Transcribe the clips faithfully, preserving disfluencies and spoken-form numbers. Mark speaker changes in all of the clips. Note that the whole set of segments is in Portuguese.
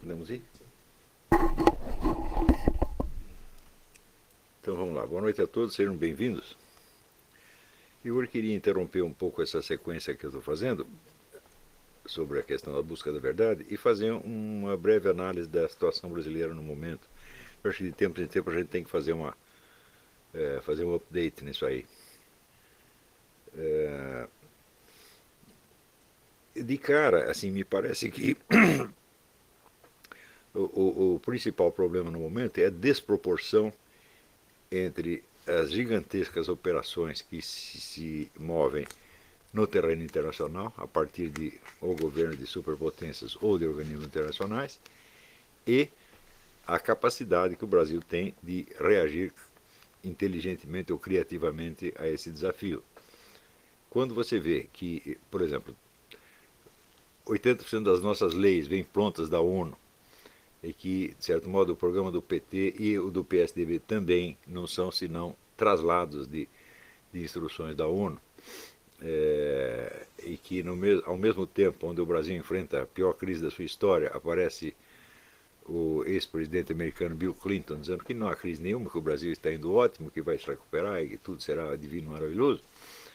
Speaker 1: Podemos ir? Então vamos lá. Boa noite a todos, sejam bem-vindos. Eu hoje queria interromper um pouco essa sequência que eu estou fazendo sobre a questão da busca da verdade e fazer uma breve análise da situação brasileira no momento. Eu acho que de tempo em tempo a gente tem que fazer uma é, fazer um update nisso aí. É, de cara, assim, me parece que o, o, o principal problema no momento é a desproporção entre as gigantescas operações que se, se movem no terreno internacional, a partir de ou governo de superpotências ou de organismos internacionais, e a capacidade que o Brasil tem de reagir inteligentemente ou criativamente a esse desafio. Quando você vê que, por exemplo, oitenta por cento das nossas leis vêm prontas da ONU, e que, de certo modo, o programa do P T e o do P S D B também não são senão traslados de, de instruções da ONU, é, e que no mes ao mesmo tempo onde o Brasil enfrenta a pior crise da sua história, aparece o ex-presidente americano Bill Clinton dizendo que não há crise nenhuma, que o Brasil está indo ótimo, que vai se recuperar e que tudo será divino e maravilhoso.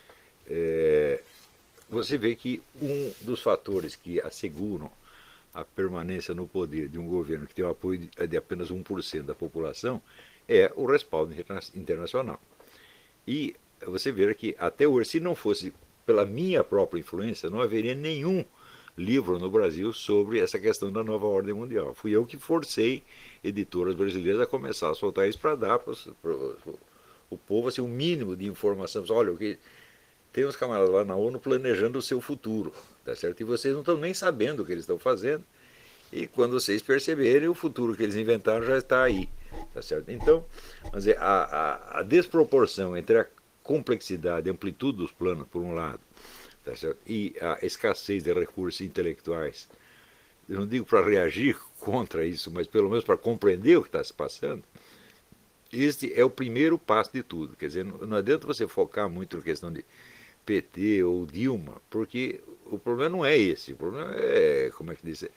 Speaker 1: É, você vê que um dos fatores que asseguram a permanência no poder de um governo que tem o apoio de, de apenas um por cento da população é o respaldo internacional. E você vê que até hoje, se não fosse pela minha própria influência, não haveria nenhum livro no Brasil sobre essa questão da nova ordem mundial. Fui eu que forcei editoras brasileiras a começar a soltar isso para dar para o povo assim, um mínimo de informação. Olha, o que tem uns camaradas lá na ONU planejando o seu futuro, tá certo? E vocês não estão nem sabendo o que eles estão fazendo. E quando vocês perceberem, o futuro que eles inventaram já está aí, tá certo? Então, vamos dizer, a, a, a desproporção entre a complexidade e amplitude dos planos, por um lado, tá certo? E a escassez de recursos intelectuais, eu não digo para reagir contra isso, mas pelo menos para compreender o que está se passando, este é o primeiro passo de tudo. Quer dizer, não adianta você focar muito na questão de P T ou Dilma, porque o problema não é esse, o problema é, como é que diz,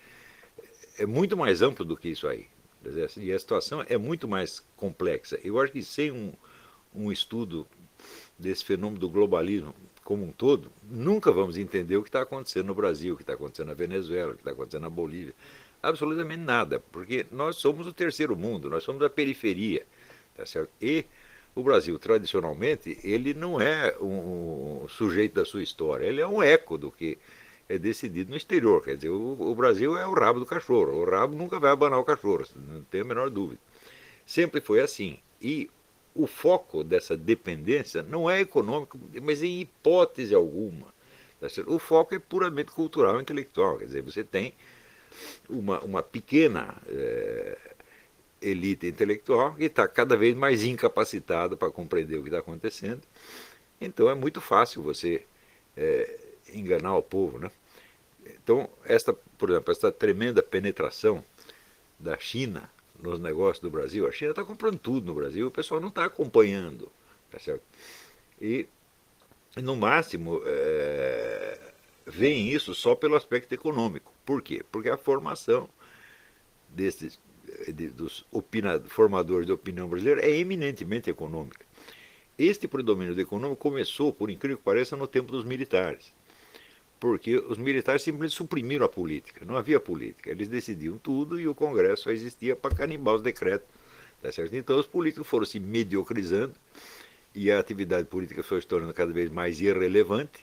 Speaker 1: é muito mais amplo do que isso aí. E a situação é muito mais complexa. Eu acho que sem um, um estudo desse fenômeno do globalismo como um todo, nunca vamos entender o que está acontecendo no Brasil, o que está acontecendo na Venezuela, o que está acontecendo na Bolívia. Absolutamente nada, porque nós somos o terceiro mundo, nós somos a periferia, tá certo? E o Brasil, tradicionalmente, ele não é um, um sujeito da sua história, ele é um eco do que é decidido no exterior. Quer dizer, o, o Brasil é o rabo do cachorro, o rabo nunca vai abanar o cachorro, não tem a menor dúvida. Sempre foi assim. E o foco dessa dependência não é econômico, mas em hipótese alguma. O foco é puramente cultural e intelectual. Quer dizer, você tem uma, uma pequena é, elite intelectual que está cada vez mais incapacitada para compreender o que está acontecendo. Então é muito fácil você é, enganar o povo, né? Então, esta, por exemplo, esta tremenda penetração da China nos negócios do Brasil, a China está comprando tudo no Brasil, o pessoal não está acompanhando, tá certo? E, no máximo, é, veem isso só pelo aspecto econômico. Por quê? Porque a formação desses, de, dos opina, formadores de opinião brasileira é eminentemente econômica. Este predomínio do econômico começou, por incrível que pareça, no tempo dos militares. Porque os militares simplesmente suprimiram a política, não havia política. Eles decidiam tudo e o Congresso só existia para carimbar os decretos. Tá certo? Então os políticos foram se mediocrizando e a atividade política foi se tornando cada vez mais irrelevante.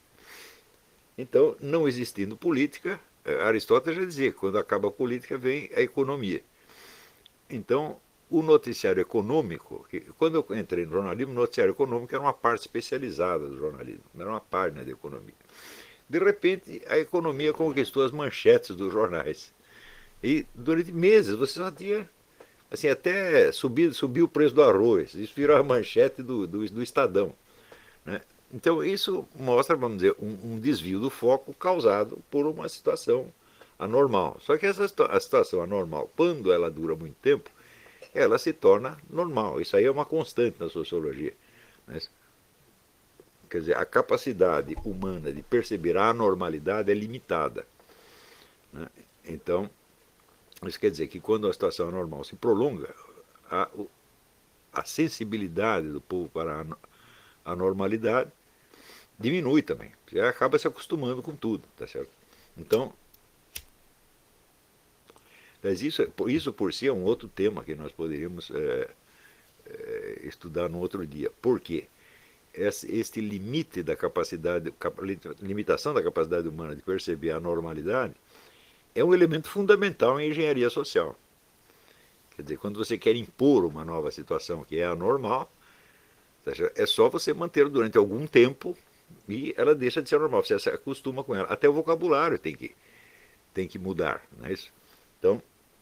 Speaker 1: Então, não existindo política, Aristóteles já dizia que quando acaba a política vem a economia. Então, o noticiário econômico, que, quando eu entrei no jornalismo, o noticiário econômico era uma parte especializada do jornalismo, não era uma página de economia. De repente, a economia conquistou as manchetes dos jornais. E durante meses você só tinha, assim, até subir, subiu o preço do arroz. Isso virou a manchete do, do, do Estadão. Né? Então, isso mostra, vamos dizer, um, um desvio do foco causado por uma situação anormal. Só que essa a situação anormal, quando ela dura muito tempo, ela se torna normal. Isso aí é uma constante na sociologia. Né? Quer dizer, a capacidade humana de perceber a anormalidade é limitada. Né? Então, Isso quer dizer que quando a situação anormal se prolonga, a, a sensibilidade do povo para a, a normalidade diminui também. Você acaba se acostumando com tudo, tá certo? Então, mas isso, isso por si é um outro tema que nós poderíamos é, é, estudar no outro dia. Por quê? Este limite da capacidade, limitação da capacidade humana de perceber a normalidade é um elemento fundamental em engenharia social. Quer dizer, quando você quer impor uma nova situação que é anormal, é só você manter durante algum tempo e ela deixa de ser normal, você se acostuma com ela. Até o vocabulário tem que, tem que mudar, não é isso? Então,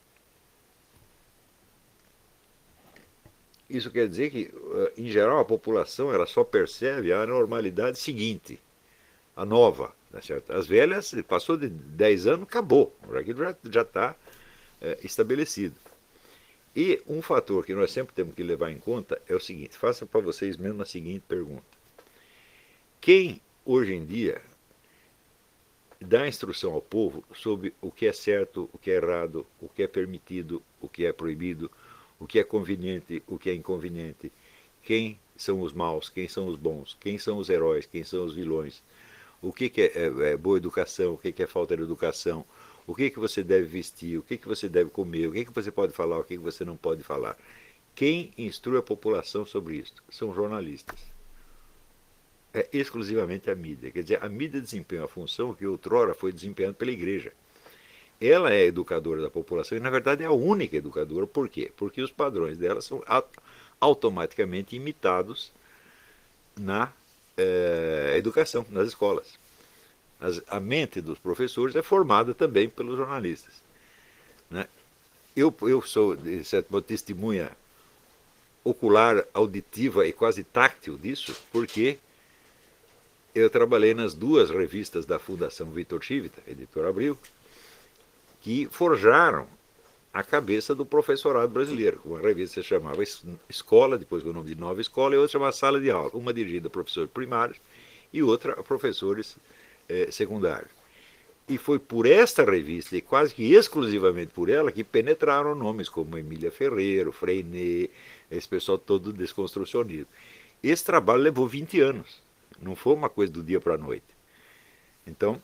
Speaker 1: isso quer dizer que, em geral, a população ela só percebe a normalidade seguinte, a nova. Tá certo? As velhas, passou de dez anos, acabou. Aquilo já está é, estabelecido. E um fator que nós sempre temos que levar em conta é o seguinte, faça para vocês mesmo a seguinte pergunta. Quem, hoje em dia, dá instrução ao povo sobre o que é certo, o que é errado, o que é permitido, o que é proibido, o que é conveniente, o que é inconveniente, quem são os maus, quem são os bons, quem são os heróis, quem são os vilões, o que, que é, é, é boa educação, o que, que é falta de educação, o que, que você deve vestir, o que, que você deve comer, o que, que você pode falar, o que, que você não pode falar. Quem instrui a população sobre isso? São jornalistas. É exclusivamente a mídia. Quer dizer, a mídia desempenha a função que outrora foi desempenhada pela igreja. Ela é educadora da população e, na verdade, é a única educadora. Por quê? Porque os padrões dela são automaticamente imitados na eh, educação, nas escolas. As, a mente dos professores é formada também pelos jornalistas. Né? Eu, eu sou, de certo modo, testemunha ocular, auditiva e quase táctil disso, porque eu trabalhei nas duas revistas da Fundação Vitor Chivita, Editora Abril, que forjaram a cabeça do professorado brasileiro. Uma revista se chamava Escola, depois com o nome de Nova Escola, e outra chamava Sala de Aula. Uma dirigida a professores primários e outra a professores eh, secundários. E foi por esta revista, e quase que exclusivamente por ela, que penetraram nomes como Emília Ferreiro, Freinet, esse pessoal todo desconstrucionismo. Esse trabalho levou vinte anos. Não foi uma coisa do dia para a noite. Então,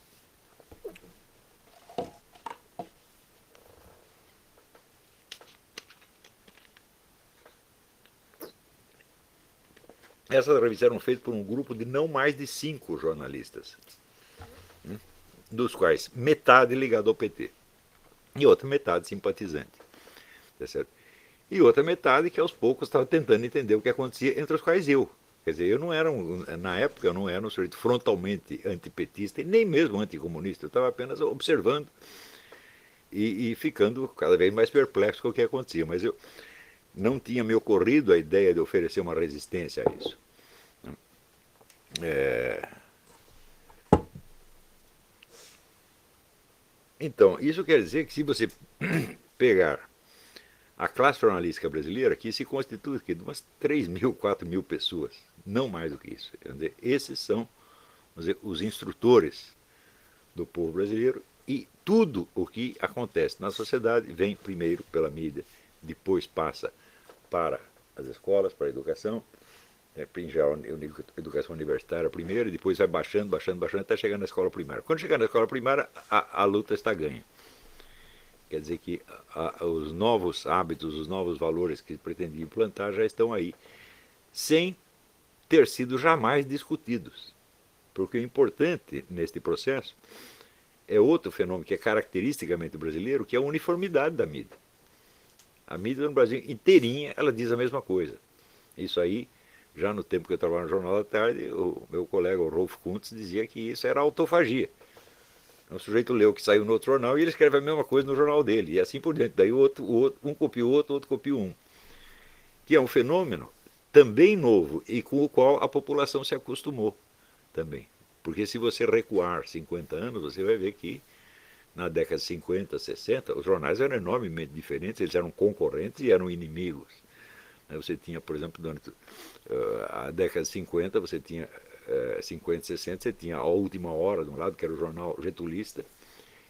Speaker 1: essas revistas eram feitas por um grupo de não mais de cinco jornalistas, dos quais metade ligado ao P T e outra metade simpatizante. Tá certo? E outra metade que aos poucos estava tentando entender o que acontecia, entre os quais eu. Quer dizer, eu não era, um, na época, eu não era um sujeito frontalmente antipetista e nem mesmo anticomunista. Eu estava apenas observando e, e ficando cada vez mais perplexo com o que acontecia. Mas eu não tinha me ocorrido a ideia de oferecer uma resistência a isso. É... Então, isso quer dizer que se você pegar a classe jornalística brasileira, que se constitui aqui de umas três mil, quatro mil pessoas, não mais do que isso. Quer dizer, esses são dizer, os instrutores do povo brasileiro e tudo o que acontece na sociedade vem primeiro pela mídia, depois passa para as escolas, para a educação, é, em geral, educação universitária primeiro, e depois vai baixando, baixando, baixando, até chegar na escola primária. Quando chegar na escola primária, a, a luta está ganha. Quer dizer que a, a, os novos hábitos, os novos valores que pretendia implantar já estão aí, sem ter sido jamais discutidos. Porque o importante neste processo é outro fenômeno que é caracteristicamente brasileiro, que é a uniformidade da mídia. A mídia no Brasil inteirinha, ela diz a mesma coisa. Isso aí, já no tempo que eu trabalhava no Jornal da Tarde, o meu colega, o Rolf Kuntz, dizia que isso era autofagia. O sujeito lê o que saiu no outro jornal e ele escreve a mesma coisa no jornal dele. E assim por diante. Daí o outro, o outro, um copia o outro, o outro copia um. Que é um fenômeno também novo e com o qual a população se acostumou também. Porque se você recuar cinquenta anos, você vai ver que na década de cinquenta, sessenta, os jornais eram enormemente diferentes, eles eram concorrentes e eram inimigos. Você tinha, por exemplo, durante a década de cinquenta, você tinha cinquenta, sessenta, você tinha a Última Hora de um lado, que era o jornal getulista,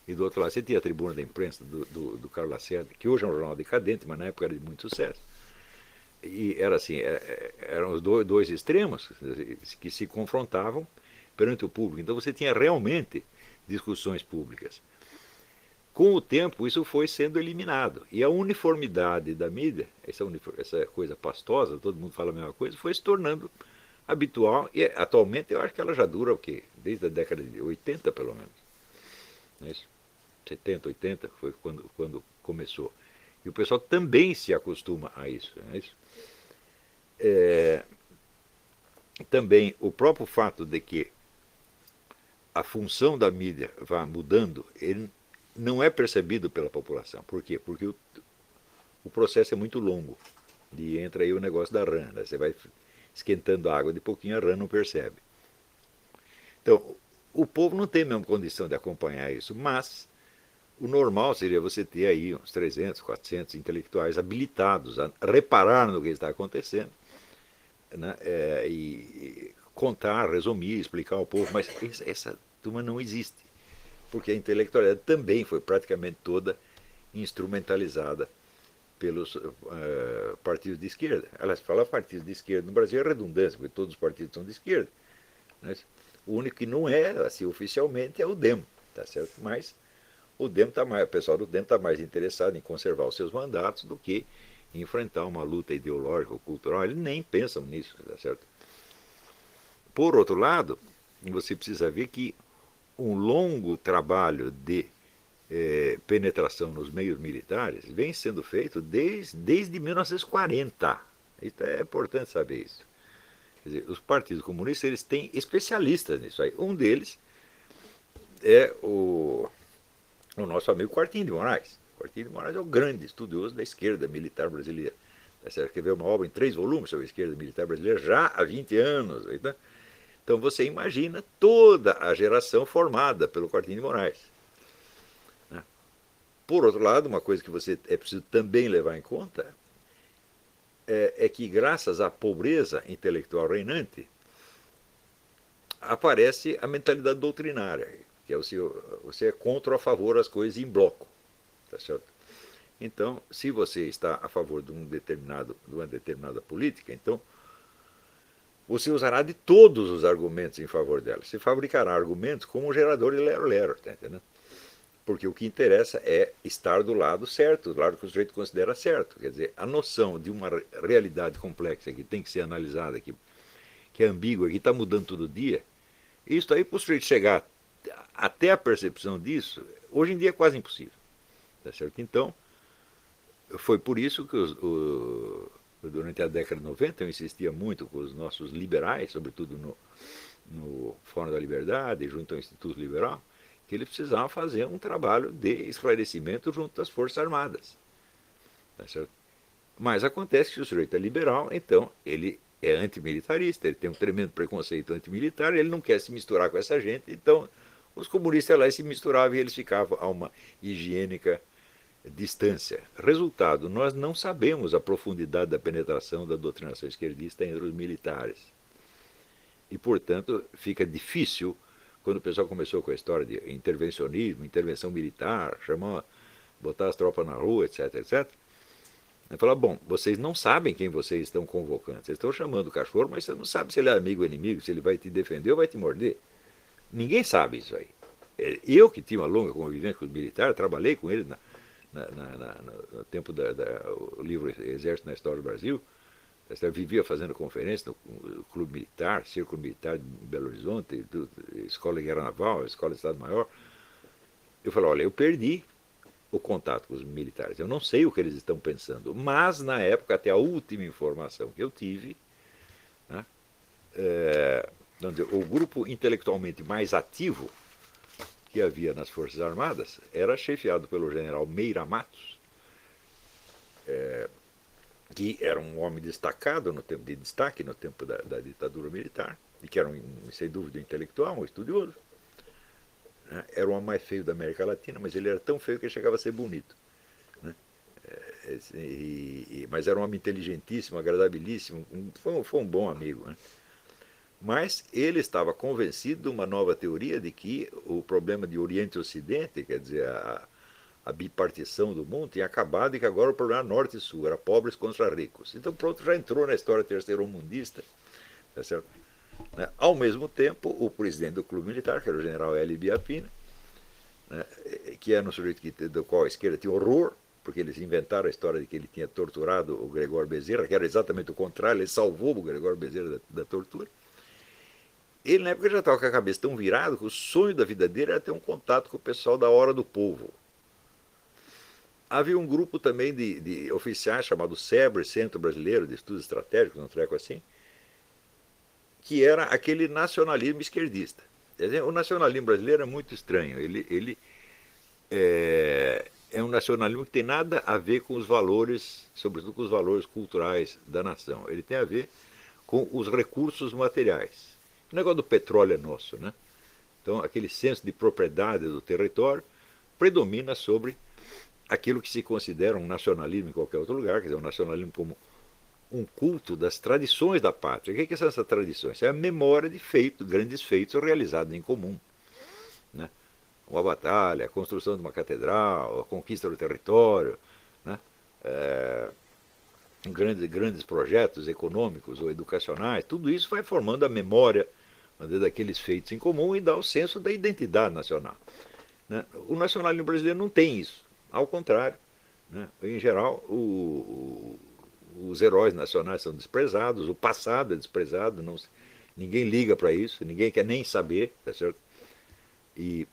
Speaker 1: e do outro lado você tinha a Tribuna da Imprensa do, do, do Carlos Lacerda, que hoje é um jornal decadente, mas na época era de muito sucesso. E era assim, eram os dois, dois extremos que se confrontavam perante o público. Então você tinha realmente discussões públicas. Com o tempo, isso foi sendo eliminado. E a uniformidade da mídia, essa, essa coisa pastosa, todo mundo fala a mesma coisa, foi se tornando habitual. E atualmente eu acho que ela já dura o quê? Desde a década de oitenta, pelo menos. Não é isso? setenta, oitenta foi quando, quando começou. E o pessoal também se acostuma a isso. Não é isso? É, também o próprio fato de que a função da mídia vá mudando, ele não é percebido pela população. Por quê? Porque o, o processo é muito longo. E entra aí o negócio da rã. Né? Você vai esquentando a água de pouquinho, a rã não percebe. Então, o povo não tem a mesma condição de acompanhar isso, mas o normal seria você ter aí uns trezentos, quatrocentos intelectuais habilitados a reparar no que está acontecendo, né? É, e, e contar, resumir, explicar ao povo, mas essa, essa turma não existe, porque a intelectualidade também foi praticamente toda instrumentalizada pelos uh, partidos de esquerda. Aliás, falar partidos de esquerda no Brasil é redundância, porque todos os partidos são de esquerda. Né? O único que não é, assim, oficialmente, é o DEM, tá certo? Mas o DEM tá mais, o pessoal do DEM está mais interessado em conservar os seus mandatos do que enfrentar uma luta ideológica ou cultural. Eles nem pensam nisso, tá certo? Por outro lado, você precisa ver que um longo trabalho de eh, penetração nos meios militares vem sendo feito desde, desde mil novecentos e quarenta. Isso é importante saber isso. Quer dizer, os partidos comunistas eles têm especialistas nisso aí. Um deles é o, o nosso amigo Quartinho de Moraes. Quartinho de Moraes é o grande estudioso da esquerda militar brasileira. Você escreveu uma obra em três volumes sobre a esquerda militar brasileira já há vinte anos. Então, então você imagina toda a geração formada pelo Quartinho de Moraes. Né? Por outro lado, uma coisa que você é preciso também levar em conta é, é que, graças à pobreza intelectual reinante, aparece a mentalidade doutrinária, que é você, você é contra ou a favor as coisas em bloco. Tá certo? Então, se você está a favor de, um determinado, de uma determinada política, então você usará de todos os argumentos em favor dela. Você fabricará argumentos como um gerador de lero-lero, tá entendendo? Porque o que interessa é estar do lado certo, do lado que o sujeito considera certo. Quer dizer, a noção de uma realidade complexa que tem que ser analisada, que, que é ambígua, que está mudando todo dia, isso aí, para o sujeito chegar até a percepção disso, hoje em dia é quase impossível. Tá certo? Então, foi por isso que os, o, durante a década de noventa eu insistia muito com os nossos liberais, sobretudo no, no Fórum da Liberdade, junto ao Instituto Liberal, que eles precisavam fazer um trabalho de esclarecimento junto às Forças Armadas. Tá certo? Mas acontece que o sujeito é liberal, então ele é antimilitarista, ele tem um tremendo preconceito antimilitar, ele não quer se misturar com essa gente, então os comunistas lá se misturavam e eles ficavam a uma higiênica distância. Resultado, nós não sabemos a profundidade da penetração da doutrinação esquerdista entre os militares. E, portanto, fica difícil, quando o pessoal começou com a história de intervencionismo, intervenção militar, chamar, botar as tropas na rua, etc, etcétera. Ele fala, bom, vocês não sabem quem vocês estão convocando. Vocês estão chamando o cachorro, mas você não sabe se ele é amigo ou inimigo, se ele vai te defender ou vai te morder. Ninguém sabe isso aí. Eu, que tinha uma longa convivência com os militares, trabalhei com eles na, na, na, na, no tempo do livro Exército na História do Brasil, eu vivia fazendo conferência no Clube Militar, Círculo Militar de Belo Horizonte, do, Escola de Guerra Naval, Escola de Estado-Maior. Eu falei, olha, eu perdi o contato com os militares. Eu não sei o que eles estão pensando, mas na época, até a última informação que eu tive, né, é, o grupo intelectualmente mais ativo que havia nas Forças Armadas era chefiado pelo general Meira Matos, é, que era um homem destacado no tempo de destaque no tempo da, da ditadura militar, e que era um, sem dúvida um intelectual, um estudioso. Né? Era o homem mais feio da América Latina, mas ele era tão feio que ele chegava a ser bonito. Né? É, e, e, mas era um homem inteligentíssimo, agradabilíssimo, um, foi, um, foi um bom amigo. Né? Mas ele estava convencido de uma nova teoria de que o problema de Oriente e Ocidente, quer dizer, a, a bipartição do mundo, tinha acabado e que agora o problema era Norte e Sul, era pobres contra ricos. Então pronto, já entrou na história terceiro-mundista, tá certo? Né? Ao mesmo tempo, o presidente do clube militar, que era o general Hélio Biafina, né, que era um sujeito que, do qual a esquerda tinha horror, porque eles inventaram a história de que ele tinha torturado o Gregório Bezerra, que era exatamente o contrário, ele salvou o Gregório Bezerra da, da tortura. Ele, na época, já estava com a cabeça tão virada que o sonho da vida dele era ter um contato com o pessoal da Hora do Povo. Havia um grupo também de, de oficiais chamado SEBRE, Centro Brasileiro de Estudos Estratégicos, um treco assim, que era aquele nacionalismo esquerdista. O nacionalismo brasileiro é muito estranho. Ele, ele é, é um nacionalismo que tem nada a ver com os valores, sobretudo com os valores culturais da nação. Ele tem a ver com os recursos materiais. O negócio do petróleo é nosso, né? Então, aquele senso de propriedade do território predomina sobre aquilo que se considera um nacionalismo em qualquer outro lugar, quer dizer, um nacionalismo como um culto das tradições da pátria. O que são essas tradições? É a memória de feitos, grandes feitos realizados em comum. Né? Uma batalha, a construção de uma catedral, a conquista do território, né? É, grandes, grandes projetos econômicos ou educacionais, tudo isso vai formando a memória daqueles feitos em comum e dá o senso da identidade nacional. Né? O nacionalismo brasileiro não tem isso. Ao contrário, né? Em geral, o, o, os heróis nacionais são desprezados, o passado é desprezado, não, ninguém liga para isso, ninguém quer nem saber, tá certo? E,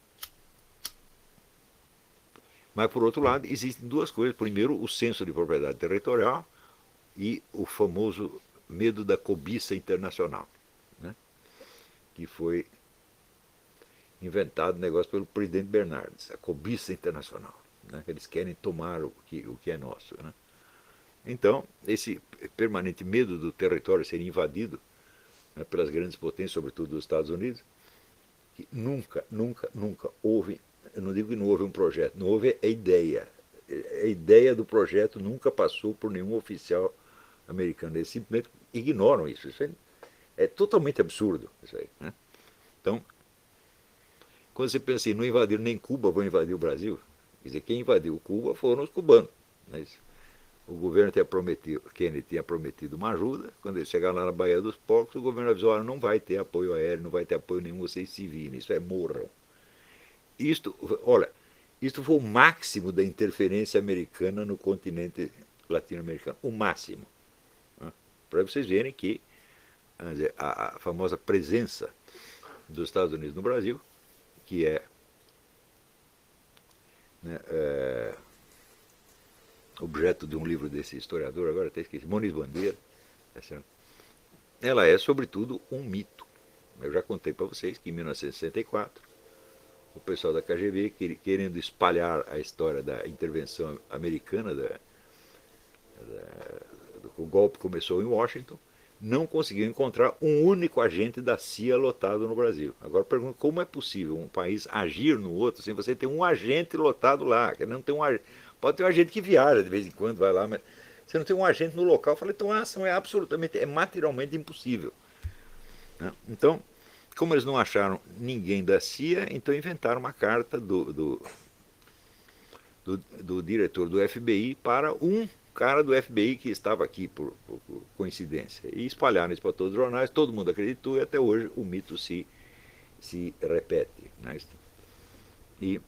Speaker 1: mas, por outro lado, existem duas coisas. Primeiro, o senso de propriedade territorial e o famoso medo da cobiça internacional, né? Que foi inventado o negócio pelo presidente Bernardes, a cobiça internacional. Né? Eles querem tomar o que, o que é nosso. Né? Então, esse permanente medo do território ser invadido, né, pelas grandes potências, sobretudo dos Estados Unidos, que nunca, nunca, nunca houve, eu não digo que não houve um projeto, não houve a ideia. A ideia do projeto nunca passou por nenhum oficial americano. Eles simplesmente ignoram isso. Isso é, é totalmente absurdo. Isso aí, né? Então, quando você pensa assim, não invadiram nem Cuba, vão invadir o Brasil. Quer dizer, quem invadiu Cuba foram os cubanos. Né? O governo tinha prometido, Kennedy tinha prometido uma ajuda. Quando eles chegaram lá na Baía dos Porcos, o governo avisou: olha, não vai ter apoio aéreo, não vai ter apoio nenhum, vocês se virem, isso é morram. Isto, olha, isto foi o máximo da interferência americana no continente latino-americano. O máximo. Né? Para vocês verem que dizer, a, a famosa presença dos Estados Unidos no Brasil, que é, né, é objeto de um livro desse historiador, agora até esqueci, Muniz Bandeira, ela é, sobretudo, um mito. Eu já contei para vocês que em mil novecentos e sessenta e quatro, o pessoal da K G B, querendo espalhar a história da intervenção americana, da, da, o golpe começou em Washington, não conseguiu encontrar um único agente da C I A lotado no Brasil. Agora pergunto, como é possível um país agir no outro sem você ter um agente lotado lá? Que não tem um, pode ter um agente que viaja de vez em quando, vai lá, mas você não tem um agente no local. Eu falei, então a ação é absolutamente, é materialmente impossível. Né? Então, como eles não acharam ninguém da C I A, então inventaram uma carta do, do, do, do diretor do F B I para um cara do F B I que estava aqui por, por, por coincidência. E espalharam isso para todos os jornais, todo mundo acreditou e até hoje o mito se, se repete. Né? E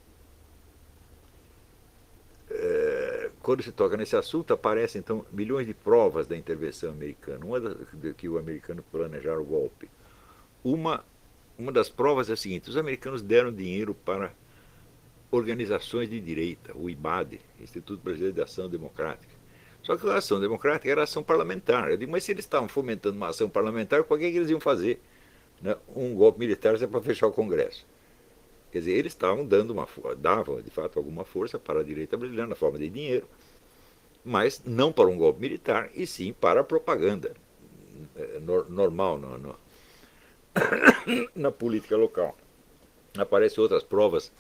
Speaker 1: é, quando se toca nesse assunto, aparecem então milhões de provas da intervenção americana. Uma das, que o americano planejaram o golpe. Uma, uma das provas é a seguinte: os americanos deram dinheiro para organizações de direita, o I B A D, Instituto Brasileiro de Ação Democrática. Só que a ação democrática era ação parlamentar. Eu digo, mas se eles estavam fomentando uma ação parlamentar, por que, é que eles iam fazer, né, um golpe militar se é para fechar o Congresso? Quer dizer, eles estavam dando uma, davam de fato alguma força para a direita brasileira na forma de dinheiro, mas não para um golpe militar, e sim para a propaganda normal no, no, na política local. Aparecem outras provas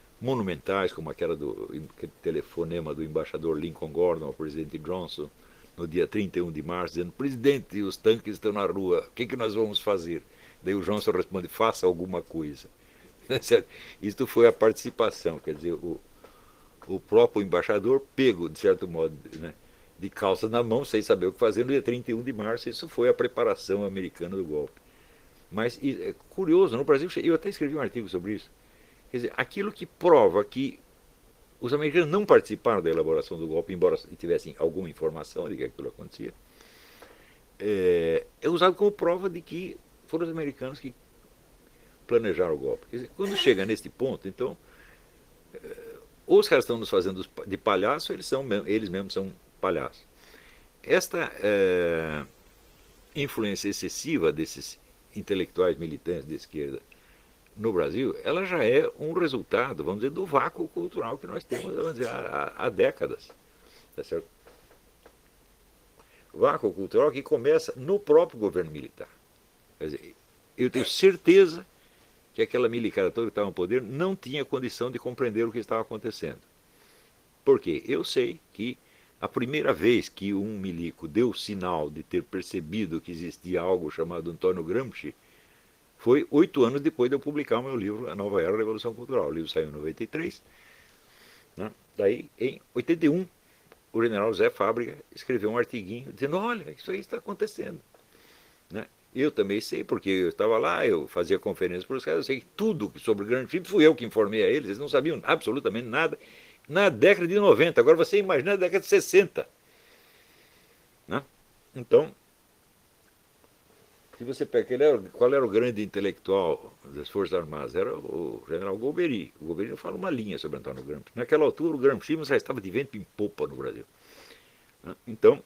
Speaker 1: monumentais, como aquela do aquele telefonema do embaixador Lincoln Gordon ao presidente Johnson, no dia trinta e um de março, dizendo: presidente, os tanques estão na rua, o que, que nós vamos fazer? Daí o Johnson responde: faça alguma coisa. Isto foi a participação, quer dizer, o, o próprio embaixador pego, de certo modo, né, de calça na mão, sem saber o que fazer, no dia trinta e um de março. Isso foi a preparação americana do golpe. Mas é curioso, no Brasil, eu até escrevi um artigo sobre isso. Quer dizer, aquilo que prova que os americanos não participaram da elaboração do golpe, embora tivessem alguma informação de que aquilo acontecia, é, é usado como prova de que foram os americanos que planejaram o golpe. Quer dizer, quando chega neste ponto, então, ou os caras estão nos fazendo de palhaço, ou eles, são, eles mesmos são palhaços. Esta é, influência excessiva desses intelectuais militantes de esquerda no Brasil, ela já é um resultado, vamos dizer, do vácuo cultural que nós temos, vamos dizer, há, há décadas. Tá certo? Vácuo cultural que começa no próprio governo militar. Quer dizer, eu tenho certeza que aquela milicar toda que estava no poder não tinha condição de compreender o que estava acontecendo. Por quê? Eu sei que a primeira vez que um milico deu sinal de ter percebido que existia algo chamado Antônio Gramsci foi oito anos depois de eu publicar o meu livro A Nova Era da Revolução Cultural. O livro saiu em noventa e três. Né? Daí, em oitenta e um, o general Zé Fábrica escreveu um artiguinho dizendo: olha, isso aí está acontecendo. Né? Eu também sei, porque eu estava lá, eu fazia conferências para os caras, eu sei tudo sobre o Gramsci, fui eu que informei a eles, eles não sabiam absolutamente nada. Na década de noventa, agora você imagina a década de sessenta. Né? Então, se você pega, ele era, qual era o grande intelectual das Forças Armadas? Era o general Golbery. O Golbery fala uma linha sobre Antônio Gramsci. Naquela altura, o Gramsci já estava de vento em popa no Brasil. Então,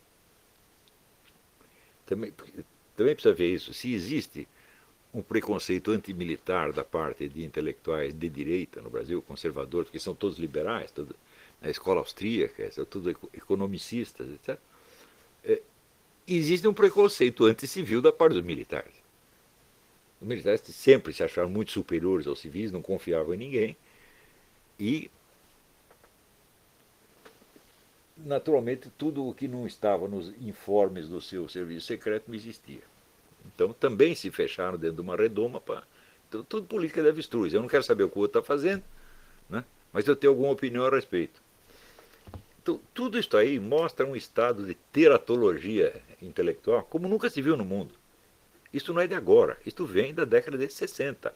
Speaker 1: também, também precisa ver isso. Se existe um preconceito antimilitar da parte de intelectuais de direita no Brasil, conservadores, que são todos liberais, todos, na escola austríaca, são todos economicistas, etcétera, é, existe um preconceito anticivil da parte dos militares. Os militares sempre se acharam muito superiores aos civis, não confiavam em ninguém, e, naturalmente, tudo o que não estava nos informes do seu serviço secreto não existia. Então, também se fecharam dentro de uma redoma para... Então, tudo política de avestruz. Eu não quero saber o que o outro está fazendo, né? Mas eu tenho alguma opinião a respeito. Então, tudo isso aí mostra um estado de teratologia intelectual como nunca se viu no mundo. Isso não é de agora, isso vem da década de sessenta.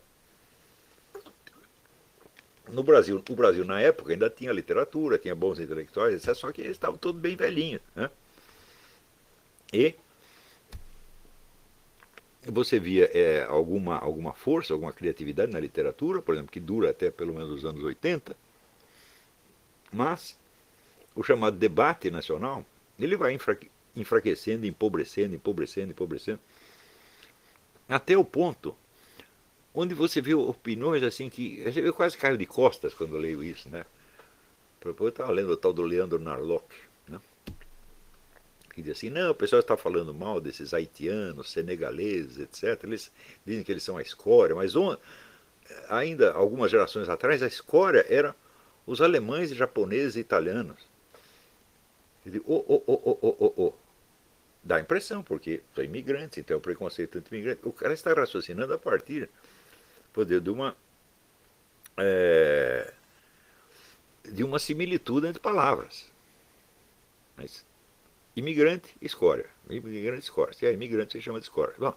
Speaker 1: No Brasil, o Brasil, na época, ainda tinha literatura, tinha bons intelectuais, etcétera, só que eles estavam todos bem velhinhos. Né? E você via é, alguma, alguma força, alguma criatividade na literatura, por exemplo, que dura até pelo menos os anos oitenta, mas o chamado debate nacional, ele vai enfraque, enfraquecendo, empobrecendo, empobrecendo, empobrecendo, até o ponto onde você vê opiniões assim que... Eu quase caio de costas quando eu leio isso, né? Eu estava lendo o tal do Leandro Narlock, né? Que diz assim: não, o pessoal está falando mal desses haitianos, senegaleses, etcétera. Eles dizem que eles são a escória, mas ainda algumas gerações atrás a escória era os alemães, japoneses e italianos. Ele, oh, oh, oh, oh, oh, oh, oh. Dá impressão, porque são imigrantes, então é o preconceito anti-imigrante. O cara está raciocinando a partir poder, de uma é, de uma similitude entre palavras. Mas, imigrante, escória. Imigrante, escória. Se é imigrante, você chama de escória. Bom,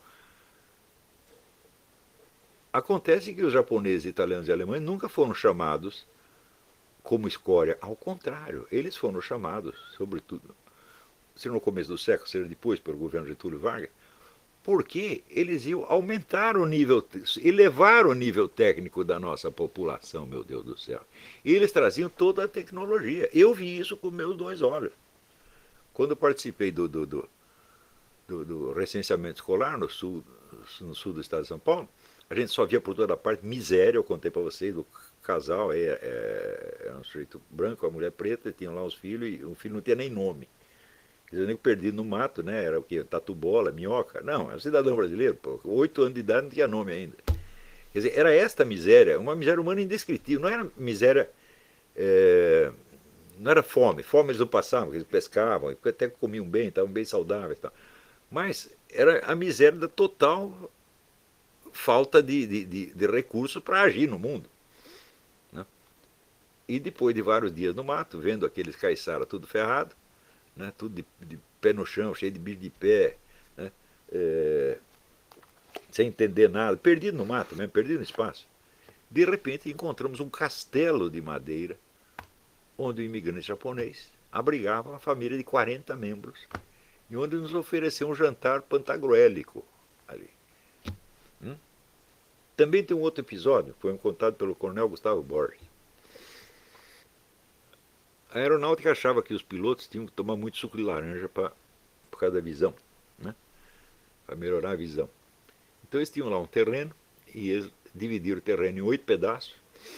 Speaker 1: acontece que os japoneses, italianos e alemães nunca foram chamados como escória. Ao contrário, eles foram chamados, sobretudo, se no começo do século, seja depois, pelo governo de Getúlio Vargas, porque eles iam aumentar o nível, elevar o nível técnico da nossa população, meu Deus do céu. E eles traziam toda a tecnologia. Eu vi isso com meus dois olhos. Quando eu participei do, do, do, do, do recenseamento escolar no sul, no sul do estado de São Paulo, a gente só via por toda parte miséria. Eu contei para vocês do casal, é, é, é um sujeito branco, uma mulher preta, tinham lá os filhos, e o filho não tinha nem nome. Eles nem perdido no mato, né? Era o quê? Tatu bola, minhoca. Não, é um cidadão brasileiro, pô. Oito anos de idade não tinha nome ainda. Quer dizer, era esta miséria, uma miséria humana indescritível. Não era miséria é, não era fome, fome eles não passavam, eles pescavam, até comiam bem, estavam bem saudáveis. Tal. Mas era a miséria da total falta de, de, de, de recurso para agir no mundo. Né? E depois de vários dias no mato, vendo aqueles caiçara tudo ferrado, né? Tudo de, de pé no chão, cheio de bicho de pé, né? É, sem entender nada, perdido no mato mesmo, perdido no espaço. De repente encontramos um castelo de madeira, onde o imigrante japonês abrigava uma família de quarenta membros, e onde nos ofereceu um jantar pantagruélico ali. Hum? Também tem um outro episódio, foi contado pelo coronel Gustavo Borges. A aeronáutica achava que os pilotos tinham que tomar muito suco de laranja pra, por causa da visão, né? Para melhorar a visão. Então eles tinham lá um terreno, e eles dividiram o terreno em oito pedaços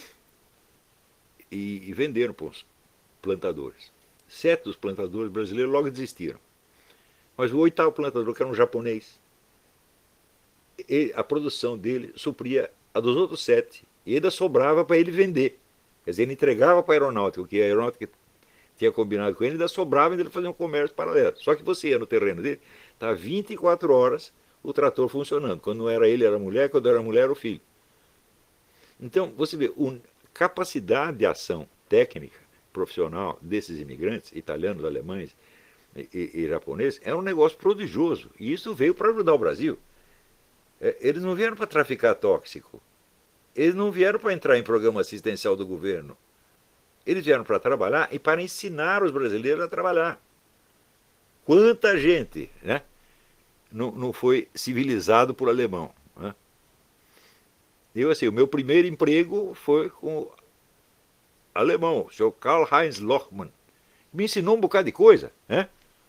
Speaker 1: e, e venderam para os plantadores. Sete dos plantadores brasileiros logo desistiram. Mas o oitavo plantador, que era um japonês, ele, a produção dele supria a dos outros sete, e ainda sobrava para ele vender. Quer dizer, ele entregava para a aeronáutica, o que a aeronáutica tinha combinado com ele, ainda sobrava e ele fazia um comércio paralelo. Só que você ia no terreno dele, tá vinte e quatro horas o trator funcionando. Quando não era ele, era a mulher, quando era a mulher, era o filho. Então, você vê, a capacidade de ação técnica, profissional desses imigrantes, italianos, alemães e, e, e japoneses, é um negócio prodigioso. E isso veio para ajudar o Brasil. É, eles não vieram para traficar tóxico. Eles não vieram para entrar em programa assistencial do governo. Eles vieram para trabalhar e para ensinar os brasileiros a trabalhar. Quanta gente, né, não, não foi civilizado por alemão, né? Eu, assim, o meu primeiro emprego foi com o alemão, o senhor Karl-Heinz Lochmann. Me ensinou um bocado de coisa, né?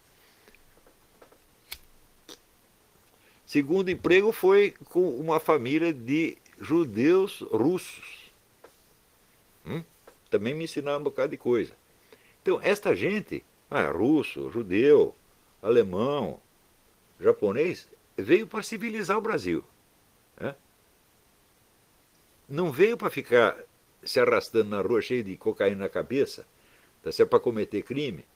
Speaker 1: Segundo emprego foi com uma família de judeus russos. Hum? Também me ensinaram um bocado de coisa. Então, esta gente, ah, russo, judeu, alemão, japonês, veio para civilizar o Brasil. Né? Não veio para ficar se arrastando na rua cheio de cocaína na cabeça, tá certo, para cometer crime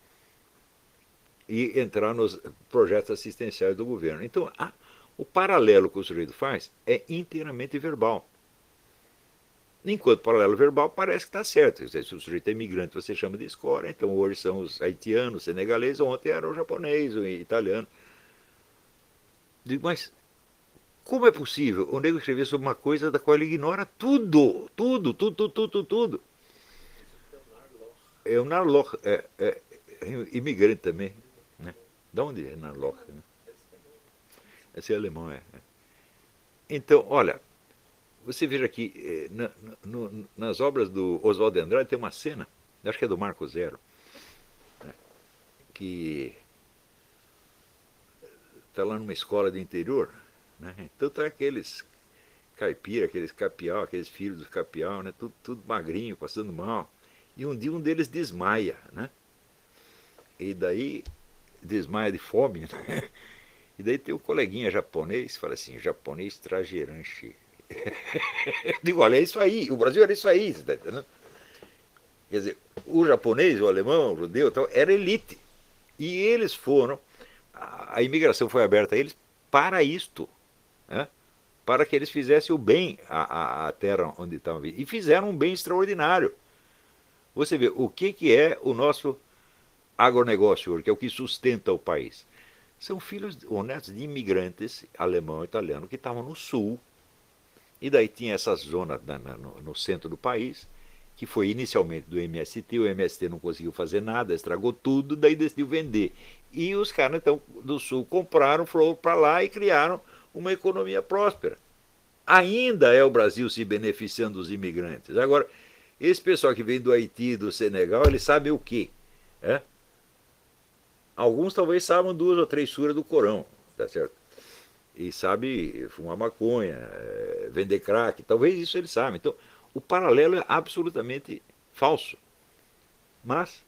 Speaker 1: e entrar nos projetos assistenciais do governo. Então, a, o paralelo que o sujeito faz é inteiramente verbal. Enquanto paralelo verbal parece que está certo. Se o sujeito é imigrante, você chama de escória. Então hoje são os haitianos, senegaleses, ontem era o japonês, o italiano. Digo, mas como é possível o nego escrever sobre uma coisa da qual ele ignora tudo? Tudo, tudo, tudo, tudo, tudo. É o Narloch, é, é, é imigrante também. Né? De onde é Narloch? Né? Esse é alemão, é. é. Então, olha, você veja aqui, na, no, nas obras do Oswald de Andrade tem uma cena, acho que é do Marco Zero, né, que está lá numa escola de interior, né, então tá aqueles caipira, aqueles capial, aqueles filhos dos capial, né, tudo, tudo magrinho, passando mal, e um dia um deles desmaia, né, e daí desmaia de fome, né, e daí tem um coleguinha japonês, fala assim, japonês trajeranche. Eu digo, olha, é isso aí, o Brasil era isso aí, você tá entendendo? Quer dizer, o japonês, o alemão, o judeu, então, era elite. E eles foram, a, a imigração foi aberta a eles para isto, né? Para que eles fizessem o bem à, à terra onde estavam vivendo. E fizeram um bem extraordinário. Você vê, o que, que é o nosso agronegócio hoje, que é o que sustenta o país? São filhos honestos de imigrantes alemão e italiano que estavam no sul. E daí tinha essa zona na, na, no, no centro do país, que foi inicialmente do M S T, o M S T não conseguiu fazer nada, estragou tudo, daí decidiu vender. E os caras então, do sul compraram, foram para lá e criaram uma economia próspera. Ainda é o Brasil se beneficiando dos imigrantes. Agora, esse pessoal que vem do Haiti, do Senegal, eles sabem o quê? É? Alguns talvez saibam duas ou três suras do Corão, tá certo? E sabe fumar maconha, é, vender crack, talvez isso eles sabem. Então, o paralelo é absolutamente falso. Mas,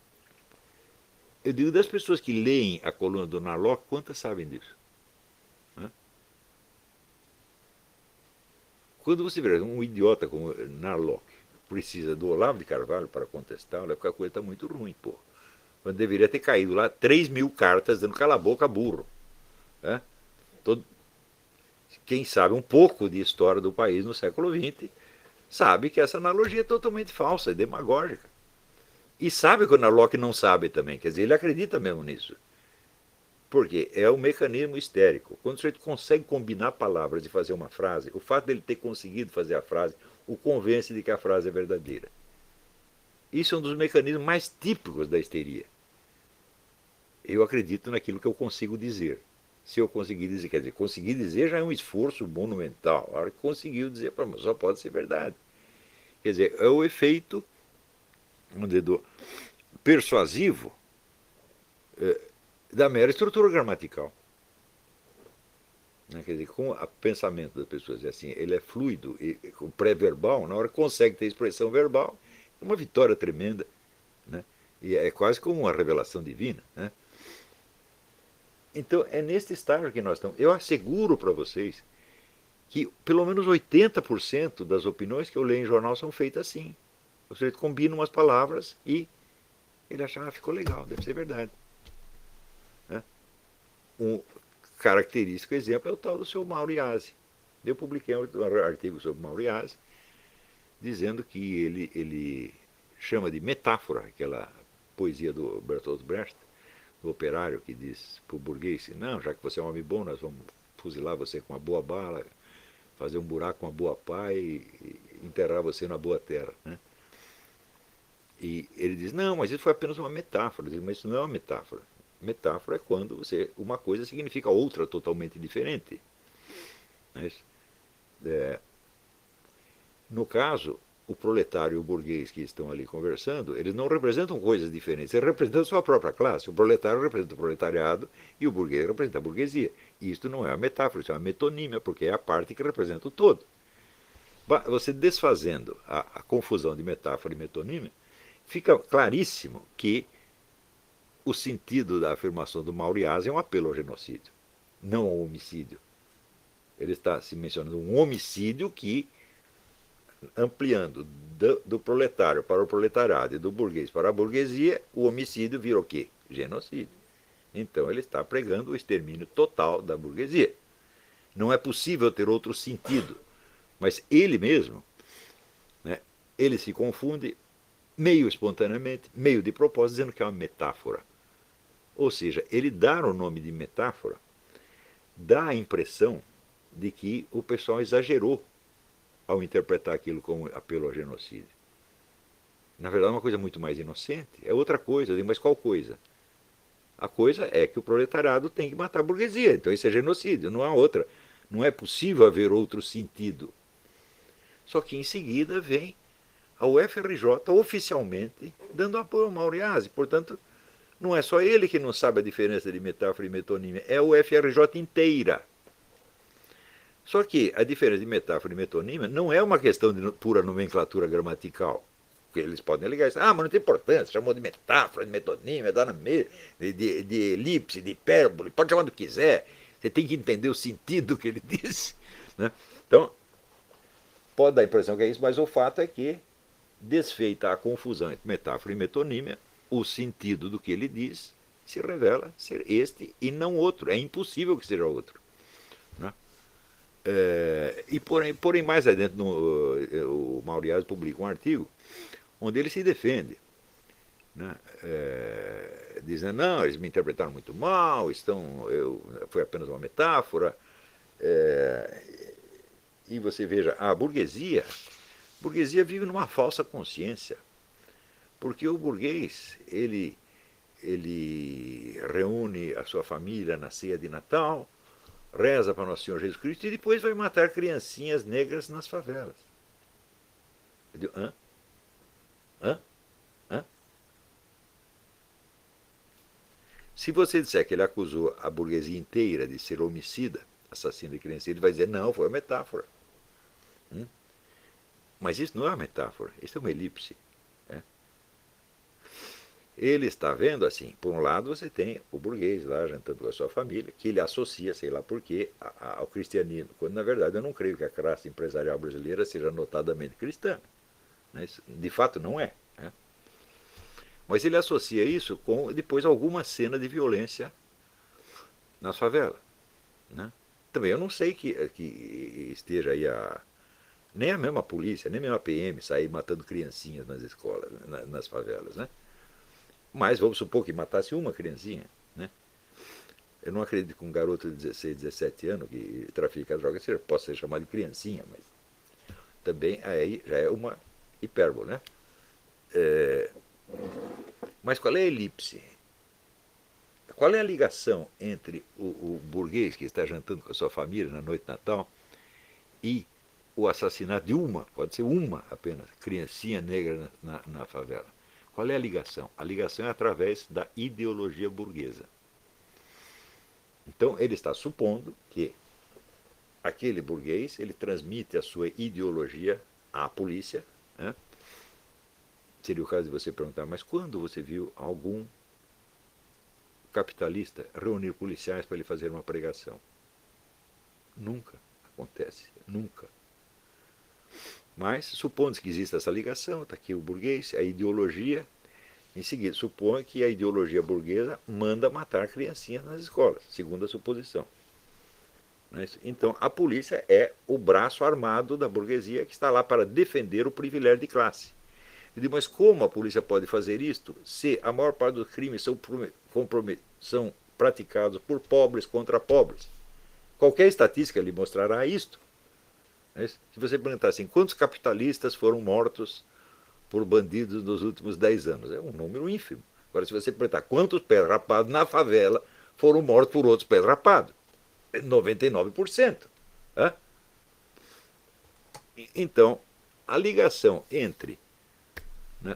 Speaker 1: eu digo das pessoas que leem a coluna do Narloch, quantas sabem disso? Né? Quando você vê um idiota como Narloch, precisa do Olavo de Carvalho para contestá-lo, é porque a coisa está muito ruim, pô. Quando deveria ter caído lá três mil cartas dando cala a boca, burro. Né? Todo, quem sabe um pouco de história do país no século vinte sabe que essa analogia é totalmente falsa, é demagógica. E sabe quando a Locke não sabe também, quer dizer, ele acredita mesmo nisso. Porque é um mecanismo histérico. Quando o sujeito consegue combinar palavras e fazer uma frase, o fato dele ter conseguido fazer a frase o convence de que a frase é verdadeira. Isso é um dos mecanismos mais típicos da histeria. Eu acredito naquilo que eu consigo dizer. Se eu conseguir dizer, quer dizer, conseguir dizer já é um esforço monumental. A hora que conseguiu dizer, só pode ser verdade. Quer dizer, é o efeito do persuasivo é, da mera estrutura gramatical. Né? Quer dizer, com o pensamento das pessoas é assim, ele é fluido, e, com pré-verbal, na hora que consegue ter expressão verbal, é uma vitória tremenda. Né? E é quase como uma revelação divina. Né? Então, é neste estágio que nós estamos. Eu asseguro para vocês que pelo menos oitenta por cento das opiniões que eu leio em jornal são feitas assim. O sujeito combina umas palavras e ele acha, ah, ficou legal, deve ser verdade. Né? Um característico exemplo é o tal do seu Mauro Iazzi. Eu publiquei um artigo sobre Mauro Iazzi, dizendo que ele, ele chama de metáfora, aquela poesia do Bertolt Brecht, do operário que diz para o burguês, não, já que você é um homem bom, nós vamos fuzilar você com uma boa bala, fazer um buraco com uma boa pá e, e enterrar você na boa terra. Né? E ele diz, não, mas isso foi apenas uma metáfora. Diz, mas isso não é uma metáfora. Metáfora é quando você, uma coisa significa outra totalmente diferente. Mas, é, no caso, o proletário e o burguês que estão ali conversando, eles não representam coisas diferentes, eles representam a sua própria classe. O proletário representa o proletariado e o burguês representa a burguesia. E isto não é uma metáfora, isso é uma metonímia, porque é a parte que representa o todo. Você desfazendo a, a confusão de metáfora e metonímia, fica claríssimo que o sentido da afirmação do Mauro Iazzi é um apelo ao genocídio, não ao homicídio. Ele está se mencionando um homicídio que, ampliando do, do proletário para o proletariado e do burguês para a burguesia, o homicídio vira o quê? Genocídio. Então ele está pregando o extermínio total da burguesia. Não é possível ter outro sentido. Mas ele mesmo, né, ele se confunde meio espontaneamente, meio de propósito, dizendo que é uma metáfora. Ou seja, ele dar o nome de metáfora dá a impressão de que o pessoal exagerou ao interpretar aquilo como apelo ao genocídio. Na verdade, é uma coisa muito mais inocente. É outra coisa. Mas qual coisa? A coisa é que o proletariado tem que matar a burguesia. Então isso é genocídio, não há outra. Não é possível haver outro sentido. Só que em seguida vem a U F R J oficialmente dando apoio ao Mauro Iazzi. Portanto, não é só ele que não sabe a diferença de metáfora e metonímia, é a U F R J inteira. Só que a diferença de metáfora e metonímia não é uma questão de pura nomenclatura gramatical. Porque eles podem ligar isso, ah, mas não tem importância, chamou de metáfora, de metonímia, dá na me... de, de, de elipse, de hipérbole, pode chamar do que quiser. Você tem que entender o sentido que ele disse. Né? Então, pode dar a impressão que é isso, mas o fato é que, desfeita a confusão entre metáfora e metonímia, o sentido do que ele diz se revela ser este e não outro. É impossível que seja outro. Né? É, e porém, porém, mais adiante, no, o Mauro Iazzi publica um artigo onde ele se defende. Né? É, dizendo, não, eles me interpretaram muito mal, estão, eu, foi apenas uma metáfora. É, e você veja, a burguesia, a burguesia vive numa falsa consciência. Porque o burguês, ele, ele reúne a sua família na ceia de Natal, reza para Nosso Senhor Jesus Cristo e depois vai matar criancinhas negras nas favelas. Eu digo, hã? Hã? Hã? Se você disser que ele acusou a burguesia inteira de ser homicida, assassino de criança, ele vai dizer, não, foi uma metáfora. Hum? Mas isso não é uma metáfora, isso é uma elipse. Ele está vendo assim, por um lado você tem o burguês lá jantando com a sua família, que ele associa, sei lá por quê, ao cristianismo, quando na verdade eu não creio que a classe empresarial brasileira seja notadamente cristã. Né? Isso, de fato, não é. Né? Mas ele associa isso com, depois, alguma cena de violência nas favelas. Né? Também eu não sei que, que esteja aí a, nem a mesma polícia, nem a mesma P M sair matando criancinhas nas escolas, na, nas favelas. Né? Mas vamos supor que matasse uma criancinha. Né? Eu não acredito que um garoto de dezesseis, dezessete anos que trafica drogas possa ser chamado de criancinha, mas também aí já é uma hipérbole. Né? É, mas qual é a elipse? Qual é a ligação entre o, o burguês que está jantando com a sua família na noite de Natal e o assassinato de uma, pode ser uma apenas, criancinha negra na, na, na favela? Qual é a ligação? A ligação é através da ideologia burguesa. Então ele está supondo que aquele burguês ele transmite a sua ideologia à polícia. Né? Seria o caso de você perguntar, mas quando você viu algum capitalista reunir policiais para ele fazer uma pregação? Nunca acontece, nunca. Mas, supondo que exista essa ligação, está aqui o burguês, a ideologia, em seguida, supõe que a ideologia burguesa manda matar criancinhas nas escolas, segundo a suposição. Então, a polícia é o braço armado da burguesia que está lá para defender o privilégio de classe. Eu digo, mas como a polícia pode fazer isto se a maior parte dos crimes são, são praticados por pobres contra pobres? Qualquer estatística lhe mostrará isto. Se você perguntar assim, quantos capitalistas foram mortos por bandidos nos últimos dez anos? É um número ínfimo. Agora, se você perguntar quantos pés rapados na favela foram mortos por outros pés rapados? É noventa e nove por cento. Né? Então, a ligação entre, né,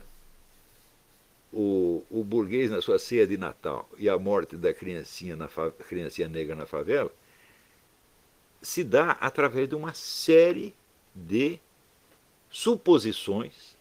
Speaker 1: o, o burguês na sua ceia de Natal e a morte da criancinha, na fa, criancinha negra na favela se dá através de uma série de suposições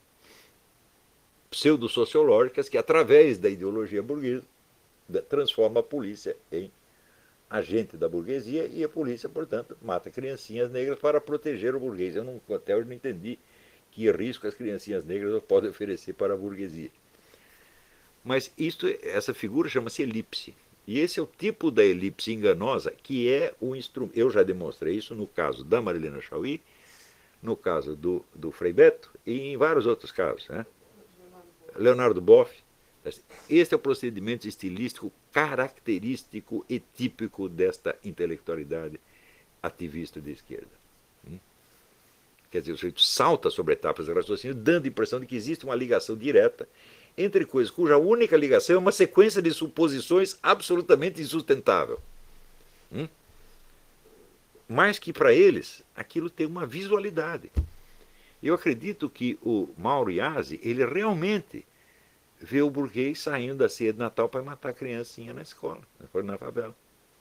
Speaker 1: pseudo-sociológicas que, através da ideologia burguesa, transforma a polícia em agente da burguesia e a polícia, portanto, mata criancinhas negras para proteger o burguês. Eu não, até hoje não entendi que risco as criancinhas negras podem oferecer para a burguesia. Mas isto, essa figura chama-se elipse. E esse é o tipo da elipse enganosa que é o instrumento. Eu já demonstrei isso no caso da Marilena Chaui, no caso do, do Frei Beto e em vários outros casos. Né? Leonardo Boff. Este é o procedimento estilístico característico e típico desta intelectualidade ativista de esquerda. Quer dizer, o sujeito salta sobre etapas de raciocínio, dando a impressão de que existe uma ligação direta entre coisas cuja única ligação é uma sequência de suposições absolutamente insustentável. Hum? Mas que para eles aquilo tem uma visualidade. Eu acredito que o Mauro Iasi, ele realmente vê o burguês saindo da ceia de Natal para matar a criancinha na escola, na favela.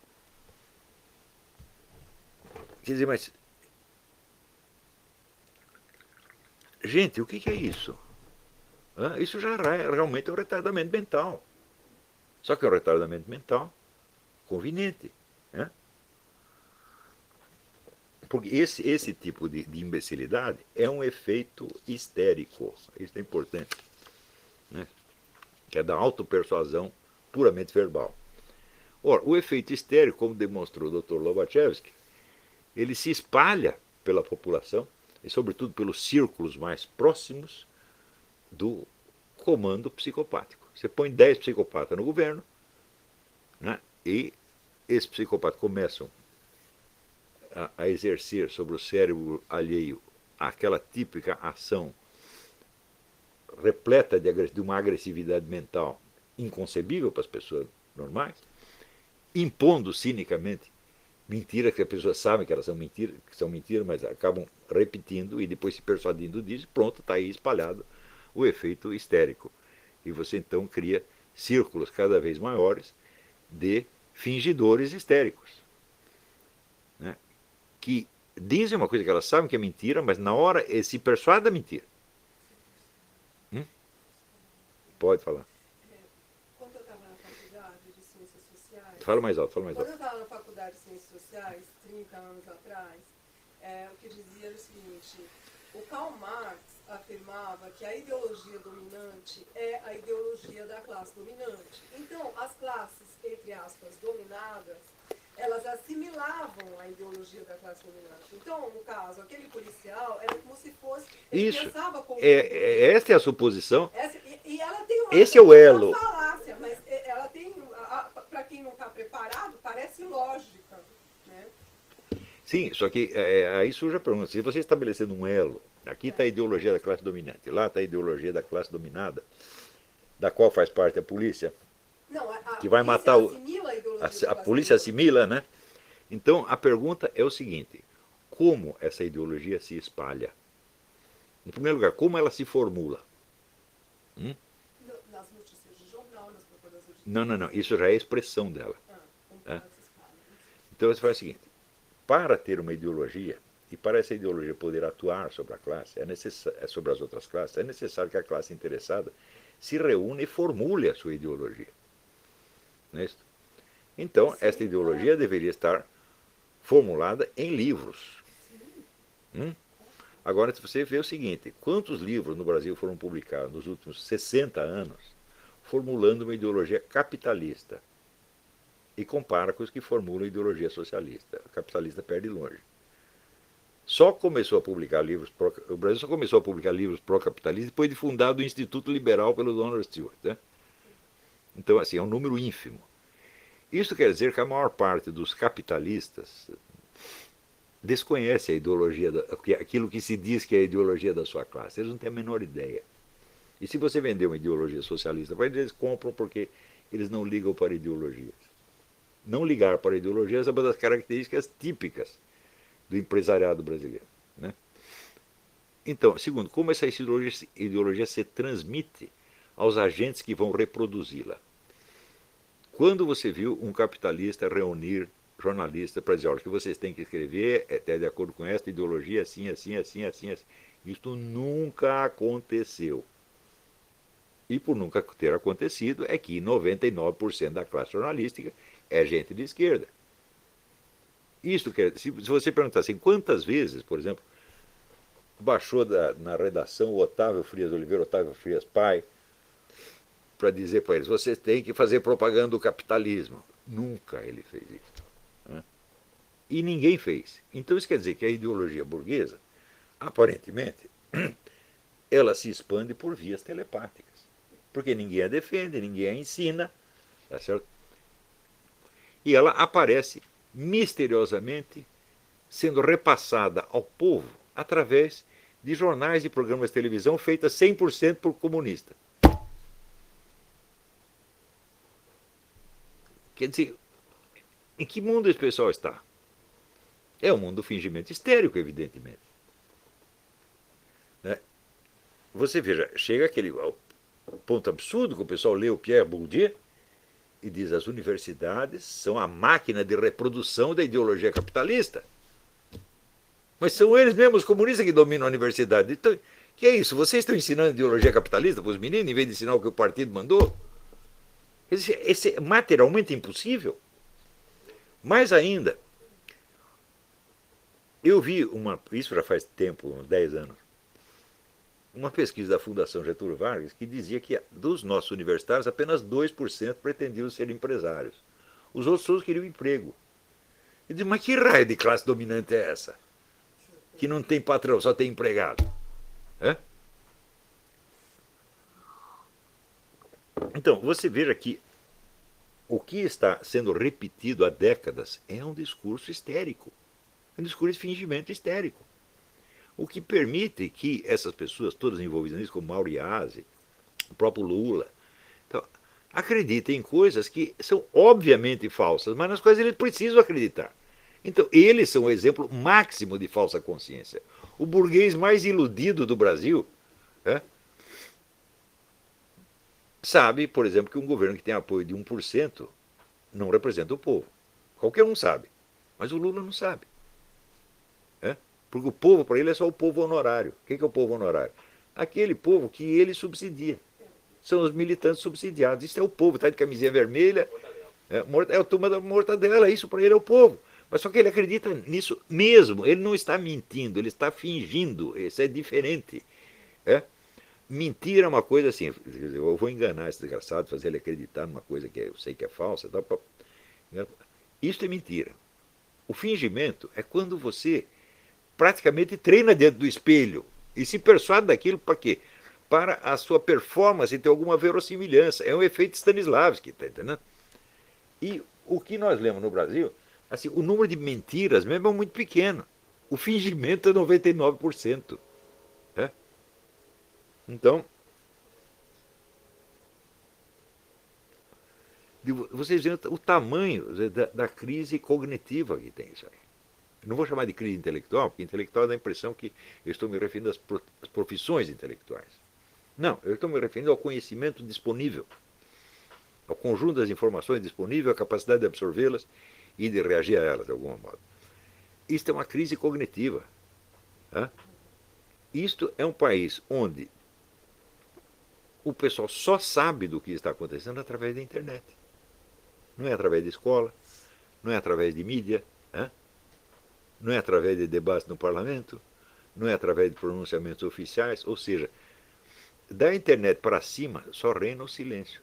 Speaker 1: Quer dizer, mas... Gente, o que é isso? Isso já é, realmente é um retardamento mental. Só que é um retardamento mental conveniente. Né? Porque esse, esse tipo de, de imbecilidade é um efeito histérico. Isso é importante. Né? Que é da autopersuasão puramente verbal. Ora, o efeito histérico, como demonstrou o doutor Lobachevsky, ele se espalha pela população, e sobretudo pelos círculos mais próximos do comando psicopático. Você põe dez psicopatas no governo, né, e esses psicopatas começam a, a exercer sobre o cérebro alheio aquela típica ação repleta de, de uma agressividade mental inconcebível para as pessoas normais, impondo cinicamente mentiras que as pessoas sabem que elas são mentiras, que são mentiras, mas acabam repetindo e depois se persuadindo disso, pronto, está aí espalhado o efeito histérico. E você então cria círculos cada vez maiores de fingidores histéricos, né? Que dizem uma coisa que elas sabem que é mentira, mas na hora se persuadem da mentira. Hum? Pode falar.
Speaker 2: Quando eu estava na faculdade de Ciências Sociais...
Speaker 1: Fala mais alto, fala mais alto.
Speaker 2: Quando eu estava na faculdade de Ciências Sociais, trinta anos atrás, é, o que dizia era o seguinte... O Karl Marx afirmava que a ideologia dominante é a ideologia da classe dominante. Então, as classes, entre aspas, dominadas, elas assimilavam a ideologia da classe dominante. Então, no caso, aquele policial era como se fosse... Ele
Speaker 1: Isso.
Speaker 2: pensava como...
Speaker 1: É, é, esta é a suposição.
Speaker 2: Essa, e, e ela tem uma,
Speaker 1: Esse é o elo.
Speaker 2: uma falácia, mas ela tem, para quem não está preparado, parece lógica, né?
Speaker 1: Sim, só que é, aí surge a pergunta, se você estabelecendo um elo, aqui está a ideologia da classe dominante, lá está a ideologia da classe dominada, da qual faz parte a polícia,
Speaker 2: Não, a, a
Speaker 1: que vai matar o...
Speaker 2: assimila a ideologia
Speaker 1: A,
Speaker 2: da
Speaker 1: a
Speaker 2: classe
Speaker 1: polícia
Speaker 2: dominante.
Speaker 1: assimila, né? Então, a pergunta é o seguinte, como essa ideologia se espalha? Em primeiro lugar, como ela se formula? Hum?
Speaker 2: No- Nas notícias de jornal, nas propagandas de...
Speaker 1: Não, não, não, isso já é a expressão dela.
Speaker 2: Ah, como
Speaker 1: É.
Speaker 2: ela se espalha.
Speaker 1: Então você faz o seguinte, para ter uma ideologia, e para essa ideologia poder atuar sobre a classe, é necessa- é sobre as outras classes, é necessário que a classe interessada se reúna e formule a sua ideologia. Não é isso? Então,
Speaker 2: Sim,
Speaker 1: esta ideologia deveria estar formulada em livros. Hum? Agora, se você vê o seguinte, quantos livros no Brasil foram publicados nos últimos sessenta anos formulando uma ideologia capitalista e compara com os que formulam a ideologia socialista. A capitalista perde longe. Só começou a publicar livros, pro, o Brasil só começou a publicar livros pró-capitalistas depois de fundado o Instituto Liberal pelo Donald Stewart. Né? Então, assim, é um número ínfimo. Isso quer dizer que a maior parte dos capitalistas desconhece a ideologia, da, aquilo que se diz que é a ideologia da sua classe. Eles não têm a menor ideia. E se você vender uma ideologia socialista, eles compram porque eles não ligam para ideologias. Não ligar para ideologias é uma das características típicas do empresariado brasileiro. Né? Então, segundo, como essa ideologia, ideologia se transmite aos agentes que vão reproduzi-la? Quando você viu um capitalista reunir jornalistas para dizer, olha, o que vocês têm que escrever é até de acordo com esta ideologia, assim, assim, assim, assim, assim. Isso nunca aconteceu. E por nunca ter acontecido é que noventa e nove por cento da classe jornalística é gente de esquerda. Isso quer se, se você perguntar assim, quantas vezes, por exemplo, baixou da, na redação o Otávio Frias Oliveira, Otávio Frias pai, para dizer para eles, vocês têm que fazer propaganda do capitalismo. Nunca ele fez isso. Né? E ninguém fez. Então isso quer dizer que a ideologia burguesa, aparentemente, ela se expande por vias telepáticas. Porque ninguém a defende, ninguém a ensina, tá certo? E ela aparece misteriosamente sendo repassada ao povo através de jornais e programas de televisão feitas cem por cento por comunista. Quer dizer, em que mundo esse pessoal está? É o mundo do fingimento histérico, evidentemente. Né? Você veja, chega aquele ponto absurdo que o pessoal lê o Pierre Bourdieu e diz as universidades são a máquina de reprodução da ideologia capitalista. Mas são eles mesmos, os comunistas, que dominam a universidade. Então, que é isso? Vocês estão ensinando ideologia capitalista para os meninos, em vez de ensinar o que o partido mandou? Esse, esse é materialmente impossível. Mais ainda, eu vi uma, isso já faz tempo, uns dez anos, uma pesquisa da Fundação Getúlio Vargas que dizia que dos nossos universitários apenas dois por cento pretendiam ser empresários. Os outros todos queriam emprego. Eu disse, mas que raio de classe dominante é essa? Que não tem patrão, só tem empregado. É? Então, você veja que o que está sendo repetido há décadas é um discurso histérico. Um discurso de fingimento histérico. O que permite que essas pessoas, todas envolvidas nisso, como Mauro Iazzi, o próprio Lula, então, acreditem em coisas que são obviamente falsas, mas nas quais eles precisam acreditar. Então, eles são o exemplo máximo de falsa consciência. O burguês mais iludido do Brasil é, sabe, por exemplo, que um governo que tem apoio de um por cento não representa o povo. Qualquer um sabe, mas o Lula não sabe. É? Porque o povo, para ele, é só o povo honorário. O que é o povo honorário? Aquele povo que ele subsidia. São os militantes subsidiados. Isso é o povo, está de camisinha vermelha, é, é a turma da mortadela, isso para ele é o povo. Mas só que ele acredita nisso mesmo, ele não está mentindo, ele está fingindo, isso é diferente. É? Mentir é uma coisa assim, eu vou enganar esse desgraçado, fazer ele acreditar numa coisa que eu sei que é falsa. Tal, isso é mentira. O fingimento é quando você praticamente treina dentro do espelho e se persuade daquilo para quê? Para a sua performance ter alguma verossimilhança. É um efeito Stanislavski, tá entendendo? E o que nós lemos no Brasil, assim, o número de mentiras mesmo é muito pequeno. O fingimento é noventa e nove por cento. Né? Então, vocês veem o tamanho da, da crise cognitiva que tem isso aí. Não vou chamar de crise intelectual, porque intelectual dá a impressão que eu estou me referindo às profissões intelectuais. Não, eu estou me referindo ao conhecimento disponível, ao conjunto das informações disponíveis, à capacidade de absorvê-las e de reagir a elas de algum modo. Isto é uma crise cognitiva. Tá? Isto é um país onde o pessoal só sabe do que está acontecendo através da internet. Não é através de escola, não é através de mídia, né? Não é através de debates no parlamento, não é através de pronunciamentos oficiais, ou seja, da internet para cima só reina o silêncio.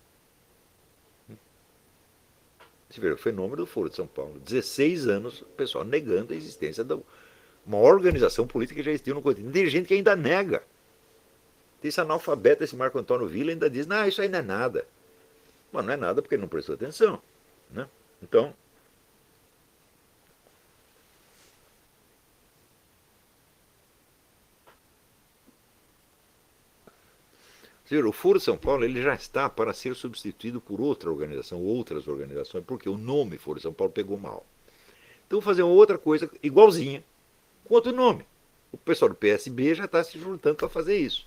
Speaker 1: Você vê o fenômeno do Foro de São Paulo. dezesseis anos o pessoal negando a existência de uma organização política que já existiu no continente. Tem gente que ainda nega. Tem esse analfabeto, esse Marco Antônio Villa, ainda diz, não, isso aí não é nada. Mas não é nada porque ele não prestou atenção. Né? Então, o Foro de São Paulo ele já está para ser substituído por outra organização, outras organizações, porque o nome Foro de São Paulo pegou mal. Então, fazer uma outra coisa igualzinha, com outro nome. O pessoal do P S B já está se juntando para fazer isso.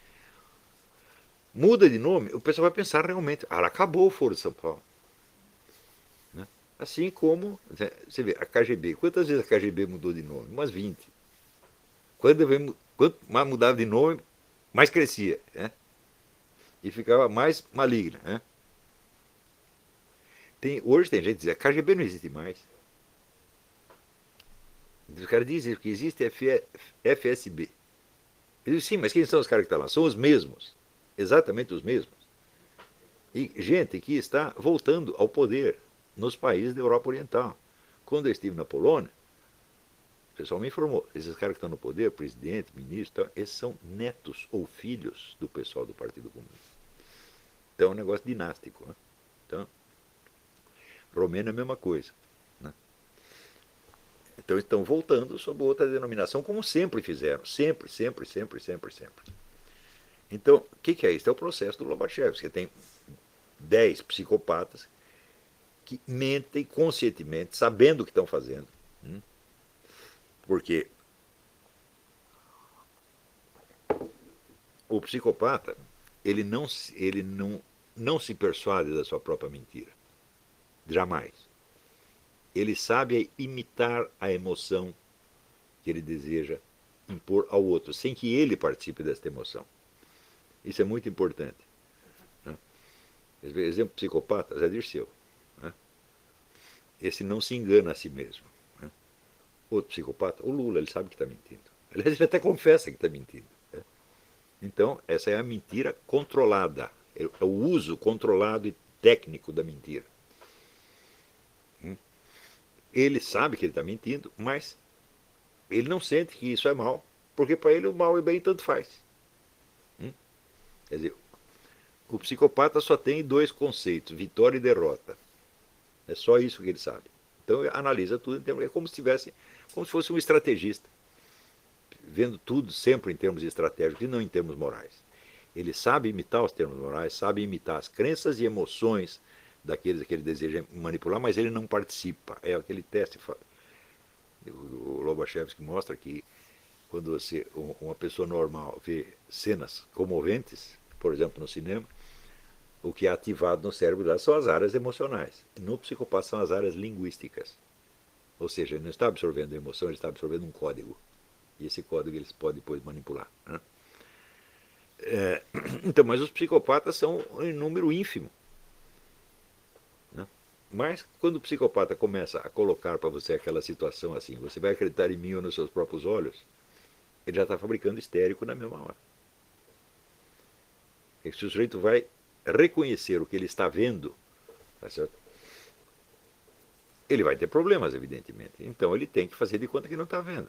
Speaker 1: Muda de nome, o pessoal vai pensar realmente, ah, acabou o Foro de São Paulo. Né? Assim como, você vê, a K G B. Quantas vezes a K G B mudou de nome? Umas vinte. Quando, quanto mais mudava de nome, mais crescia. Né? E ficava mais maligna. Né? Tem, hoje tem gente que diz, a K G B não existe mais. Os caras dizem que existe F S B. Eu digo, sim, mas quem são os caras que estão lá? São os mesmos. Exatamente os mesmos. E gente que está voltando ao poder nos países da Europa Oriental. Quando eu estive na Polônia, o pessoal me informou, esses caras que estão no poder, presidente, ministro, esses são netos ou filhos do pessoal do Partido Comunista. Então é um negócio dinástico. Né? Então, Romênia é a mesma coisa. Né? Então estão voltando sob outra denominação, como sempre fizeram. Sempre, sempre, sempre, sempre, sempre. Então, o que, que é isso? É o processo do Lobachevsky. Você tem dez psicopatas que mentem conscientemente, sabendo o que estão fazendo. Hum? Porque o psicopata, ele não, ele não, não se persuade da sua própria mentira. Jamais. Ele sabe imitar a emoção que ele deseja impor ao outro, sem que ele participe desta emoção. Isso é muito importante. Né? Exemplo psicopata, Zé Dirceu. Né? Esse não se engana a si mesmo. Né? Outro psicopata, o Lula, ele sabe que está mentindo. Aliás, ele até confessa que está mentindo. Né? Então, essa é a mentira controlada. É o uso controlado e técnico da mentira. Hum? Ele sabe que ele está mentindo, mas ele não sente que isso é mal, porque para ele o mal e o bem tanto faz. Quer dizer, o psicopata só tem dois conceitos, vitória e derrota. É só isso que ele sabe. Então ele analisa tudo, é como se tivesse, como se fosse um estrategista, vendo tudo sempre em termos estratégicos e não em termos morais. Ele sabe imitar os termos morais, sabe imitar as crenças e emoções daqueles que ele deseja manipular, mas ele não participa. É aquele teste. O Lobachevsky mostra que quando você, uma pessoa normal vê cenas comoventes, por exemplo, no cinema, o que é ativado no cérebro dela são as áreas emocionais. No psicopata são as áreas linguísticas. Ou seja, ele não está absorvendo a emoção, ele está absorvendo um código. E esse código eles podem depois manipular. Né? É, então, mas os psicopatas são em número ínfimo. Né? Mas quando o psicopata começa a colocar para você aquela situação assim, você vai acreditar em mim ou nos seus próprios olhos, ele já está fabricando histérico na mesma hora. E se o sujeito vai reconhecer o que ele está vendo, tá certo? Ele vai ter problemas, evidentemente. Então ele tem que fazer de conta que não está vendo.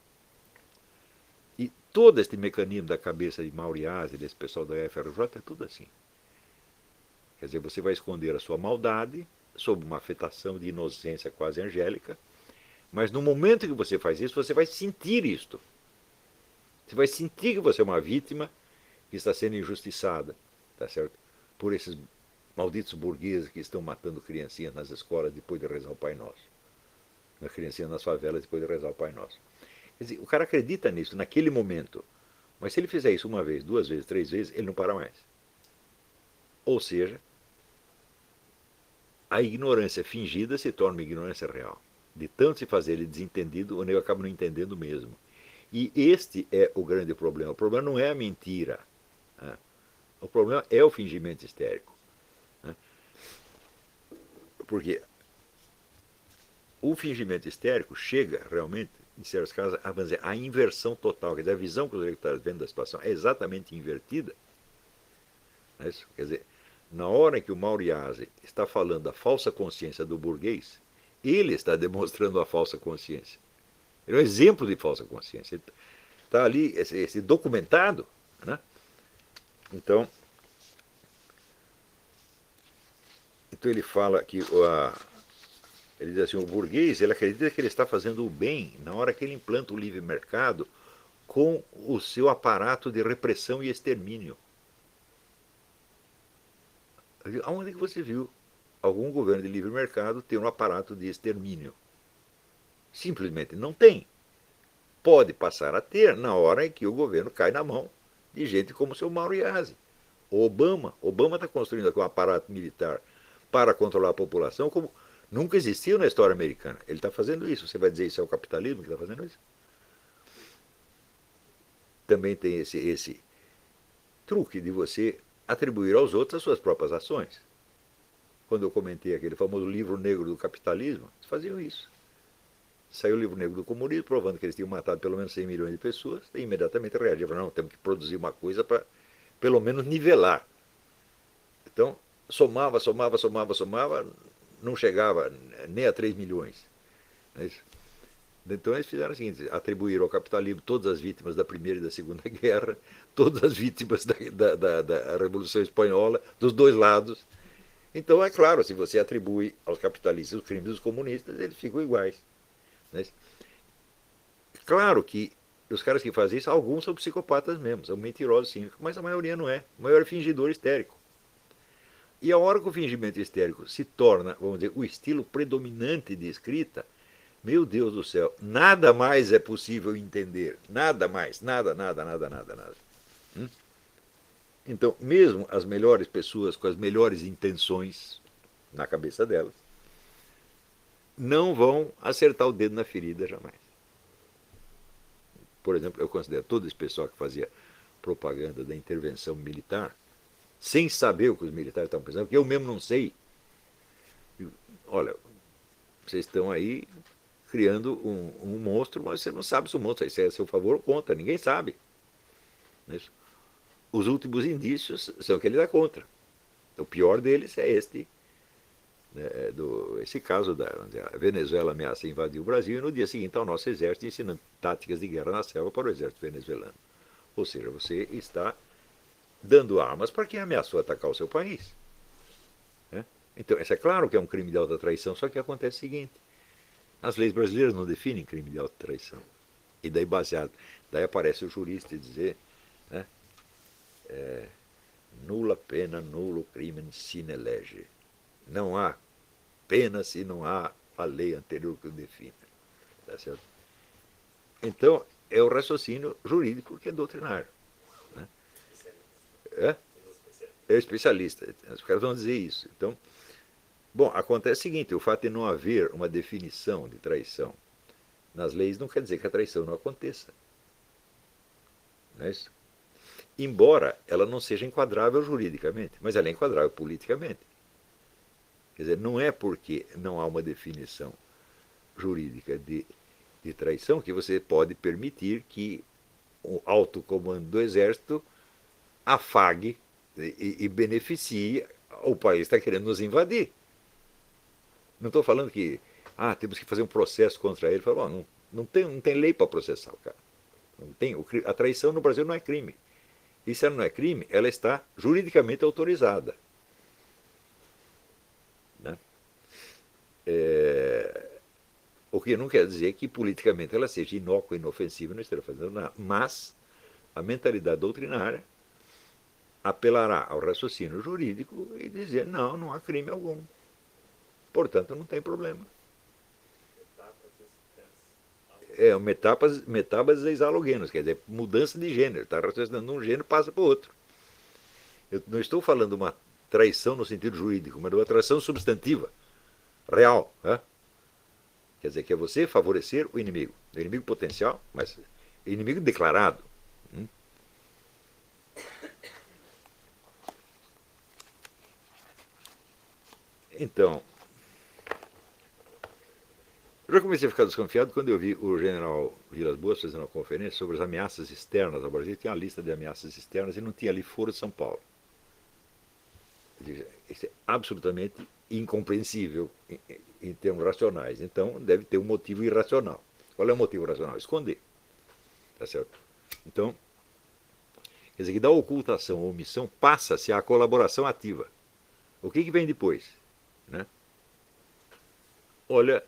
Speaker 1: E todo este mecanismo da cabeça de Mauriase, desse pessoal da F R J, é tudo assim. Quer dizer, você vai esconder a sua maldade sob uma afetação de inocência quase angélica, mas no momento que você faz isso, você vai sentir isto. Você vai sentir que você é uma vítima que está sendo injustiçada, tá certo? Por esses malditos burgueses que estão matando criancinhas nas escolas depois de rezar o Pai Nosso. Nas criancinhas nas favelas depois de rezar o Pai Nosso. Quer dizer, o cara acredita nisso naquele momento. Mas se ele fizer isso uma vez, duas vezes, três vezes, ele não para mais. Ou seja, a ignorância fingida se torna uma ignorância real. De tanto se fazer ele desentendido, o nego acaba não entendendo mesmo. E este é o grande problema. O problema não é a mentira. Né? O problema é o fingimento histérico. Né? Porque o fingimento histérico chega realmente, em certos casos, a, dizer, a inversão total. Quer dizer, a visão que o sujeito está vendo da situação é exatamente invertida. Não é isso? Quer dizer, na hora que o Mauriase está falando da falsa consciência do burguês, ele está demonstrando a falsa consciência. Ele é um exemplo de falsa consciência. Está ali esse, esse documentado. Né? Então, então, ele fala que a, ele diz assim, o burguês ele acredita que ele está fazendo o bem na hora que ele implanta o livre mercado com o seu aparato de repressão e extermínio. Aonde que você viu algum governo de livre mercado ter um aparato de extermínio? Simplesmente não tem. Pode passar a ter na hora em que o governo cai na mão de gente como o seu Mauriase. O Obama. Obama está construindo aqui um aparato militar para controlar a população como nunca existiu na história americana. Ele está fazendo isso. Você vai dizer isso é o capitalismo que está fazendo isso? Também tem esse, esse truque de você atribuir aos outros as suas próprias ações. Quando eu comentei aquele famoso livro negro do capitalismo, eles faziam isso. Saiu o livro negro do comunismo, provando que eles tinham matado pelo menos cem milhões de pessoas, e imediatamente reagiram, não, temos que produzir uma coisa para, pelo menos, nivelar. Então, somava, somava, somava, somava, não chegava nem a três milhões. Não é isso? Então eles fizeram o seguinte, atribuíram ao capitalismo todas as vítimas da Primeira e da Segunda Guerra, todas as vítimas da, da, da, da Revolução Espanhola, dos dois lados. Então, é claro, se você atribui aos capitalistas os crimes dos comunistas, eles ficam iguais. Né? Claro que os caras que fazem isso, alguns são psicopatas mesmo, são mentirosos cínicos, mas a maioria não é. A maioria é fingidor histérico. E a hora que o fingimento histérico se torna, vamos dizer, o estilo predominante de escrita, meu Deus do céu, nada mais é possível entender. Nada mais, nada, nada, nada, nada, nada. Hum? Então, mesmo as melhores pessoas com as melhores intenções na cabeça delas, não vão acertar o dedo na ferida jamais. Por exemplo, eu considero todo esse pessoal que fazia propaganda da intervenção militar, sem saber o que os militares estavam pensando, porque eu mesmo não sei. Olha, vocês estão aí criando um, um monstro, mas você não sabe se o monstro é a seu favor ou contra, ninguém sabe. Isso. Os últimos indícios são que ele dá contra. O pior deles é este, né, do, esse caso da a Venezuela ameaça invadir o Brasil e no dia seguinte ao nosso exército ensinando táticas de guerra na selva para o exército venezuelano. Ou seja, você está dando armas para quem ameaçou atacar o seu país. Né? Então, isso é claro que é um crime de alta traição, só que acontece o seguinte, as leis brasileiras não definem crime de alta traição. E daí baseado, daí aparece o jurista dizer, né, é, nula pena, nulo crimen sine lege. Não há pena se não há a lei anterior que o defina. Tá certo? Então, é o raciocínio jurídico que é doutrinário. Né? É? É especialista. Os caras vão dizer isso. Então, bom, acontece o seguinte, o fato de não haver uma definição de traição nas leis não quer dizer que a traição não aconteça. Não é isso? Embora ela não seja enquadrável juridicamente, mas ela é enquadrável politicamente. Quer dizer, não é porque não há uma definição jurídica de, de traição que você pode permitir que o alto comando do Exército afague e, e beneficie o país que está querendo nos invadir. Não estou falando que ah, temos que fazer um processo contra ele. Falo, não, não, tem, não tem lei para processar o cara. Não tem, a traição no Brasil não é crime. E se ela não é crime, ela está juridicamente autorizada. Né? É, o que não quer dizer que politicamente ela seja inócua, inofensiva, não esteja fazendo nada. Mas a mentalidade doutrinária apelará ao raciocínio jurídico e dizer não, não há crime algum. Portanto, não tem problema. É uma metábase, metábase exalogenos, quer dizer, mudança de gênero. Está raciocinando um gênero, passa para o outro. Eu não estou falando de uma traição no sentido jurídico, mas de uma traição substantiva, real. Né? Quer dizer, que é você favorecer o inimigo. O inimigo potencial, mas inimigo declarado. Hum? Então, eu já comecei a ficar desconfiado quando eu vi o general Vilas Boas fazendo uma conferência sobre as ameaças externas ao Brasil. Tinha uma lista de ameaças externas e não tinha ali Foro de São Paulo. Isso é absolutamente incompreensível em, em termos racionais. Então, deve ter um motivo irracional. Qual é o motivo racional? Esconder. Tá certo? Então, quer dizer que da ocultação ou omissão passa-se à colaboração ativa. O que, que vem depois? Né? Olha,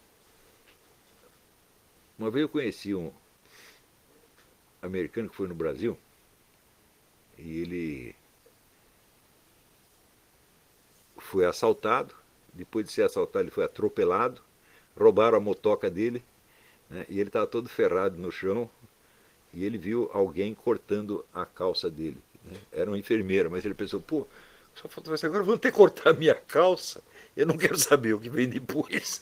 Speaker 1: uma vez eu conheci um americano que foi no Brasil e ele foi assaltado. Depois de ser assaltado, ele foi atropelado. Roubaram a motoca dele, né, e ele estava todo ferrado no chão. E ele viu alguém cortando a calça dele. Né? Era uma enfermeira, mas ele pensou, pô, só falta você agora, vão ter que cortar a minha calça. Eu não quero saber o que vem depois.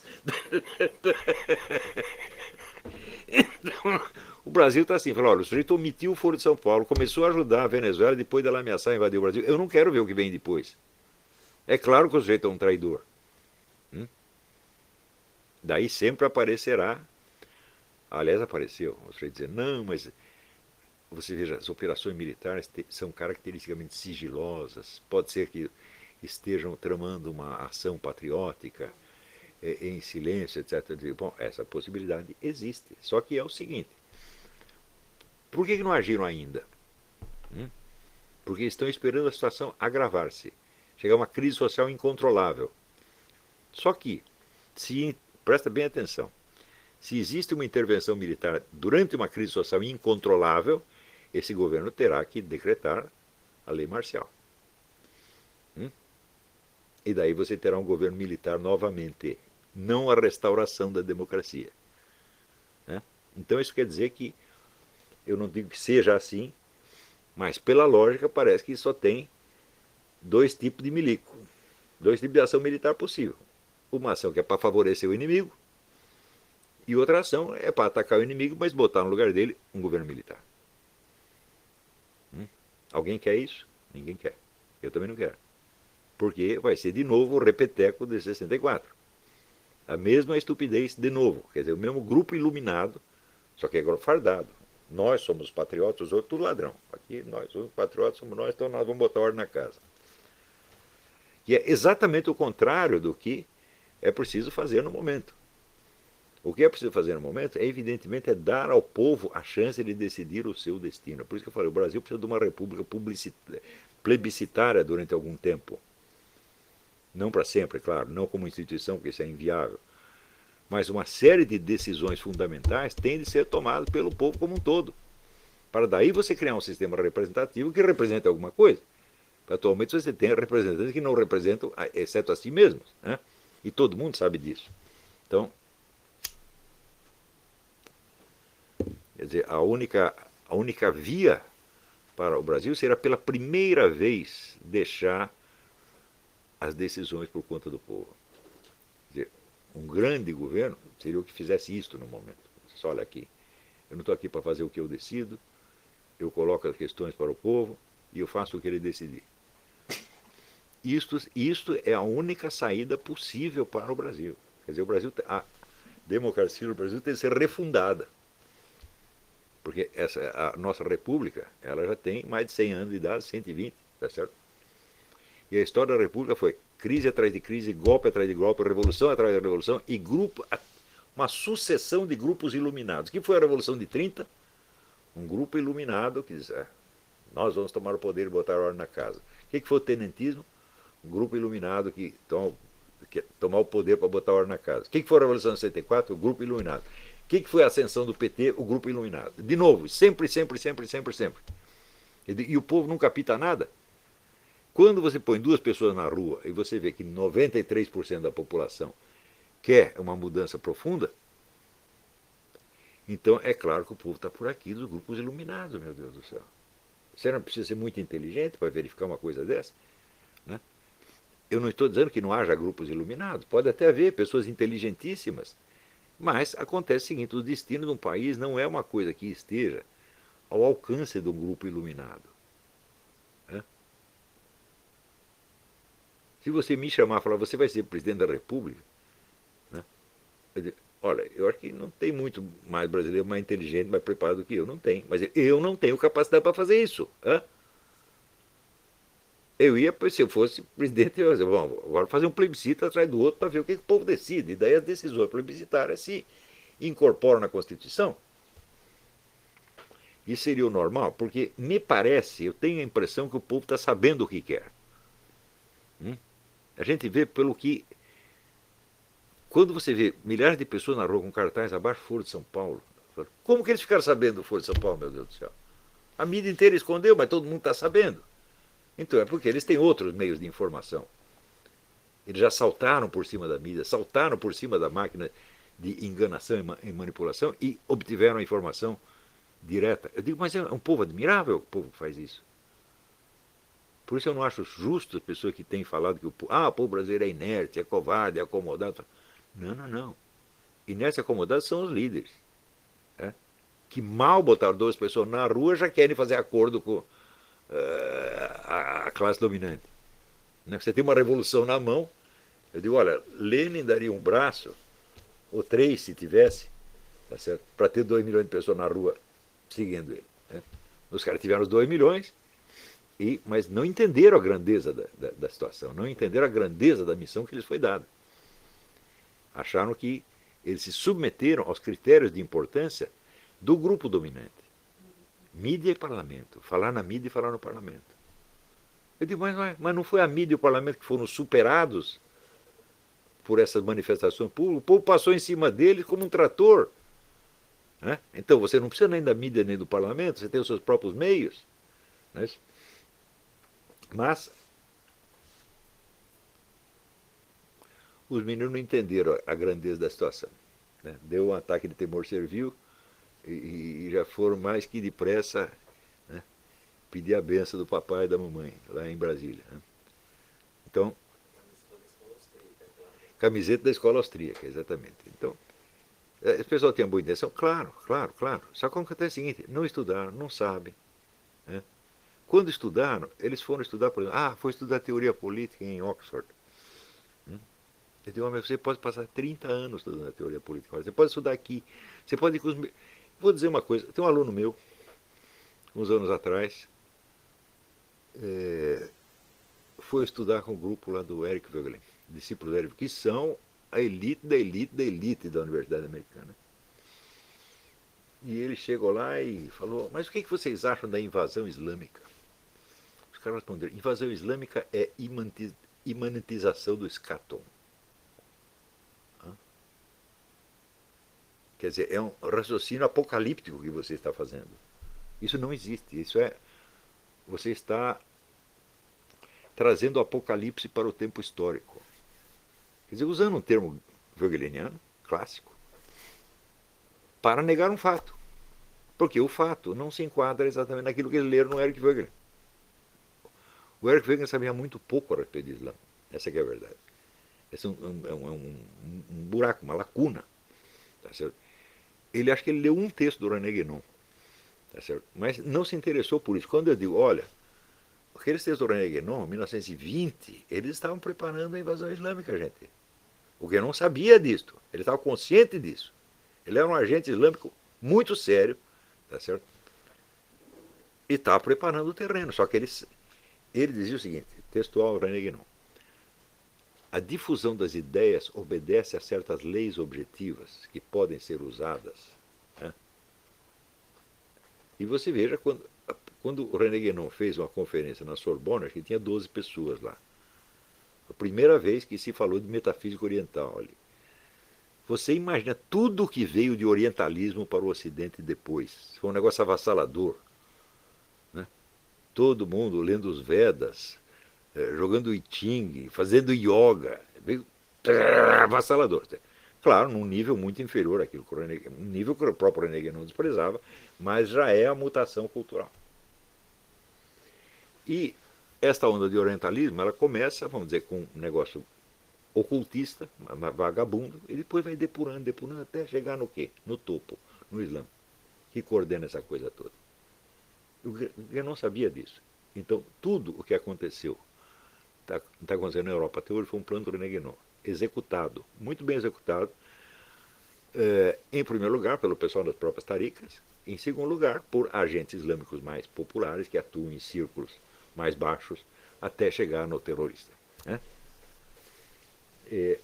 Speaker 1: Então, o Brasil está assim, falou, olha, o sujeito omitiu o Foro de São Paulo, começou a ajudar a Venezuela depois dela ameaçar invadir o Brasil. Eu não quero ver o que vem depois. É claro que o sujeito é um traidor. Hum? Daí sempre aparecerá, aliás apareceu, o sujeito dizer, não, mas você veja, as operações militares são caracteristicamente sigilosas, pode ser que estejam tramando uma ação patriótica é, em silêncio, etcétera. Bom, essa possibilidade existe, só que é o seguinte, por que, que não agiram ainda? Hum? Porque estão esperando a situação agravar-se, chegar a uma crise social incontrolável. Só que, se presta bem atenção, se existe uma intervenção militar durante uma crise social incontrolável, esse governo terá que decretar a lei marcial. Hum? E daí você terá um governo militar novamente, não a restauração da democracia. Né? Então isso quer dizer que, eu não digo que seja assim, mas pela lógica parece que só tem dois tipos de milico, dois tipos de ação militar possível. Uma ação que é para favorecer o inimigo, e outra ação é para atacar o inimigo, mas botar no lugar dele um governo militar. Hum? Alguém quer isso? Ninguém quer. Eu também não quero. Porque vai ser de novo o repeteco de sessenta e quatro. A mesma estupidez de novo. Quer dizer, o mesmo grupo iluminado, só que agora fardado. Nós somos patriotas, os outros tudo ladrão. Aqui nós, os patriotas somos nós, então nós vamos botar ordem na casa. Que é exatamente o contrário do que é preciso fazer no momento. O que é preciso fazer no momento, é, evidentemente, é dar ao povo a chance de decidir o seu destino. Por isso que eu falei, o Brasil precisa de uma república plebiscitária durante algum tempo. Não para sempre, claro, não como instituição, porque isso é inviável. Mas uma série de decisões fundamentais tem de ser tomadas pelo povo como um todo. Para daí você criar um sistema representativo que represente alguma coisa. Atualmente você tem representantes que não representam, exceto a si mesmos. Né? E todo mundo sabe disso. Então, quer dizer, a única, a única via para o Brasil será pela primeira vez deixar as decisões por conta do povo. Quer dizer, um grande governo seria o que fizesse isso no momento. Só olha aqui, eu não estou aqui para fazer o que eu decido, eu coloco as questões para o povo e eu faço o que ele decidir. isto, isto é a única saída possível para o Brasil. Quer dizer, o Brasil, a democracia no Brasil tem que ser refundada. Porque essa, a nossa república, ela já tem mais de cem anos de idade, cento e vinte, tá certo? E a história da república foi crise atrás de crise, golpe atrás de golpe, revolução atrás de revolução e grupo, uma sucessão de grupos iluminados. O que foi a Revolução de trinta? Um grupo iluminado que diz, ah, nós vamos tomar o poder e botar ordem na casa. O que foi o tenentismo? Um grupo iluminado que toma, que tomar o poder para botar ordem na casa. O que foi a Revolução de sessenta e quatro? O grupo iluminado. O que foi a ascensão do P T? O grupo iluminado. De novo, sempre, sempre, sempre, sempre, sempre. E, e o povo nunca pita nada. Quando você põe duas pessoas na rua e você vê que noventa e três por cento da população quer uma mudança profunda, então é claro que o povo está por aqui dos grupos iluminados, meu Deus do céu. Você não precisa ser muito inteligente para verificar uma coisa dessa, né? Eu não estou dizendo que não haja grupos iluminados, pode até haver pessoas inteligentíssimas, mas acontece o seguinte, o destino de um país não é uma coisa que esteja ao alcance de um grupo iluminado. Né? Se você me chamar e falar, você vai ser presidente da República, né? Eu digo, olha, eu acho que não tem muito mais brasileiro mais inteligente, mais preparado do que eu, não tem. Mas eu não tenho capacidade para fazer isso. Hã? Eu ia, se eu fosse presidente, eu ia dizer, bom, agora fazer um plebiscito atrás do outro para ver o que o povo decide. E daí as decisões plebiscitárias se incorporam na Constituição. Isso seria o normal, porque me parece, eu tenho a impressão que o povo está sabendo o que quer. Hum? A gente vê pelo que... Quando você vê milhares de pessoas na rua com cartazes abaixo do Foro de São Paulo, como que eles ficaram sabendo do Foro de São Paulo, meu Deus do céu? A mídia inteira escondeu, mas todo mundo está sabendo. Então é porque eles têm outros meios de informação. Eles já saltaram por cima da mídia, saltaram por cima da máquina de enganação e manipulação e obtiveram a informação direta. Eu digo, mas é um povo admirável o povo que faz isso. Por isso eu não acho justo as pessoas que têm falado que o povo, ah, o povo brasileiro é inerte, é covarde, é acomodado. Não, não, não. Inerte e acomodado são os líderes. Né? Que mal botaram duas pessoas na rua já querem fazer acordo com a classe dominante. Você tem uma revolução na mão, eu digo, olha, Lenin daria um braço, ou três se tivesse, tá certo? Para ter dois milhões de pessoas na rua seguindo ele. Né? Os caras tiveram os dois milhões, e, mas não entenderam a grandeza da, da, da situação, não entenderam a grandeza da missão que lhes foi dada. Acharam que eles se submeteram aos critérios de importância do grupo dominante. Mídia e parlamento. Falar na mídia e falar no parlamento. Eu digo, mas, mas não foi a mídia e o parlamento que foram superados por essas manifestações públicas? O povo passou em cima deles como um trator. Né? Então você não precisa nem da mídia nem do parlamento, você tem os seus próprios meios. Né? Mas os meninos não entenderam a grandeza da situação. Né? Deu um ataque de temor servil, e já foram mais que depressa, né, pedir a benção do papai e da mamãe, lá em Brasília. Né? Então, camiseta da escola austríaca, exatamente. Então, o pessoal tinha boa intenção? Claro, claro, claro. Só que acontece o seguinte, não estudaram, não sabem. Né? Quando estudaram, eles foram estudar, por exemplo, ah, foi estudar teoria política em Oxford. Hum? Eu digo, mas você pode passar trinta anos estudando a teoria política, você pode estudar aqui, você pode ir com os... Vou dizer uma coisa, tem um aluno meu, uns anos atrás, é, foi estudar com o grupo lá do Eric Voegelin, discípulos do Eric, que são a elite da elite da elite da Universidade Americana. E ele chegou lá e falou, mas o que vocês acham da invasão islâmica? Os caras responderam, invasão islâmica é imanentização do escatom. Quer dizer, é um raciocínio apocalíptico que você está fazendo. Isso não existe. Isso é... Você está trazendo o apocalipse para o tempo histórico. Quer dizer, usando um termo voegeliniano, clássico, para negar um fato. Porque o fato não se enquadra exatamente naquilo que eles leram no Eric Voegelin. O Eric Voegelin sabia muito pouco a respeito do Islã. Essa é a verdade. Esse é um, um, um, um, um buraco, uma lacuna. Tá certo? Ele acha que ele leu um texto do René Guénon, tá certo? Mas não se interessou por isso. Quando eu digo, olha, aqueles textos do René Guénon, em mil novecentos e vinte, eles estavam preparando a invasão islâmica, gente. O Guénon sabia disso, ele estava consciente disso. Ele era um agente islâmico muito sério, tá certo? E estava preparando o terreno. Só que ele, ele dizia o seguinte, textual René Guénon: a difusão das ideias obedece a certas leis objetivas que podem ser usadas. Né? E você veja, quando, quando o René Guénon fez uma conferência na Sorbonne, acho que tinha doze pessoas lá. A primeira vez que se falou de metafísica oriental ali. Você imagina tudo o que veio de orientalismo para o Ocidente depois. Foi um negócio avassalador. Né? Todo mundo lendo os Vedas, jogando I Ching, fazendo yoga. Veio avassalador. Claro, num nível muito inferior àquilo, um nível que o próprio René Guénon desprezava, mas já é a mutação cultural. E esta onda de orientalismo, ela começa, vamos dizer, com um negócio ocultista, vagabundo, e depois vai depurando, depurando, até chegar no quê? No topo, no Islã, que coordena essa coisa toda. Eu não sabia disso. Então, tudo o que aconteceu, está tá acontecendo na Europa até hoje, foi um plano do René Guénon, executado, muito bem executado, eh, em primeiro lugar, pelo pessoal das próprias taricas, em segundo lugar, por agentes islâmicos mais populares, que atuam em círculos mais baixos, até chegar no terrorista. Né? É,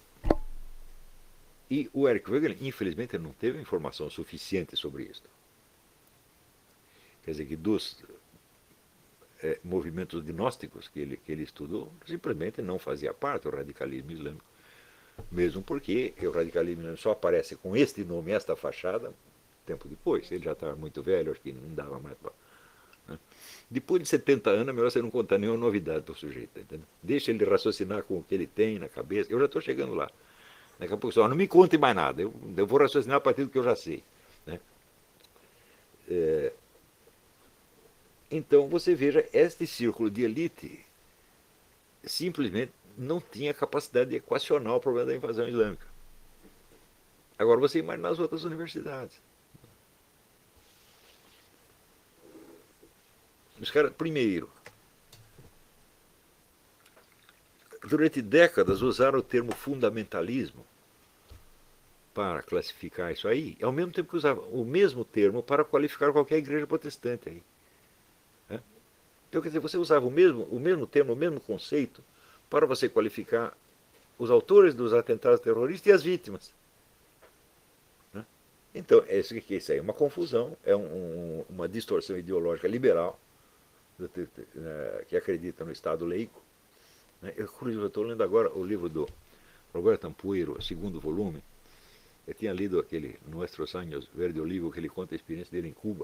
Speaker 1: e o Eric Voegelin, infelizmente, não teve informação suficiente sobre isso. Quer dizer que dos é, movimentos gnósticos que ele, que ele estudou, simplesmente não fazia parte do radicalismo islâmico. Mesmo porque o radicalismo islâmico só aparece com este nome, esta fachada, tempo depois. Ele já estava muito velho, acho que não dava mais para... Né? Depois de setenta anos, é melhor você não contar nenhuma novidade para o sujeito. Entendeu? Deixa ele raciocinar com o que ele tem na cabeça. Eu já estou chegando lá. Daqui a pouco só, não me conte mais nada, eu, eu vou raciocinar a partir do que eu já sei. Né? É, então, você veja, este círculo de elite simplesmente não tinha capacidade de equacionar o problema da invasão islâmica. Agora, você imagina as outras universidades. Os caras, primeiro, durante décadas usaram o termo fundamentalismo para classificar isso aí, ao mesmo tempo que usavam o mesmo termo para qualificar qualquer igreja protestante aí. Né? Então, quer dizer, você usava o mesmo, o mesmo termo, o mesmo conceito para você qualificar os autores dos atentados terroristas e as vítimas. Né? Então, isso, isso aí é uma confusão, é um, um, uma distorção ideológica liberal que acredita no Estado laico. Eu estou lendo agora o livro do Roberto Ampuero, o segundo volume. Eu tinha lido aquele Nuestros Años Verde Olivo, que ele conta a experiência dele em Cuba.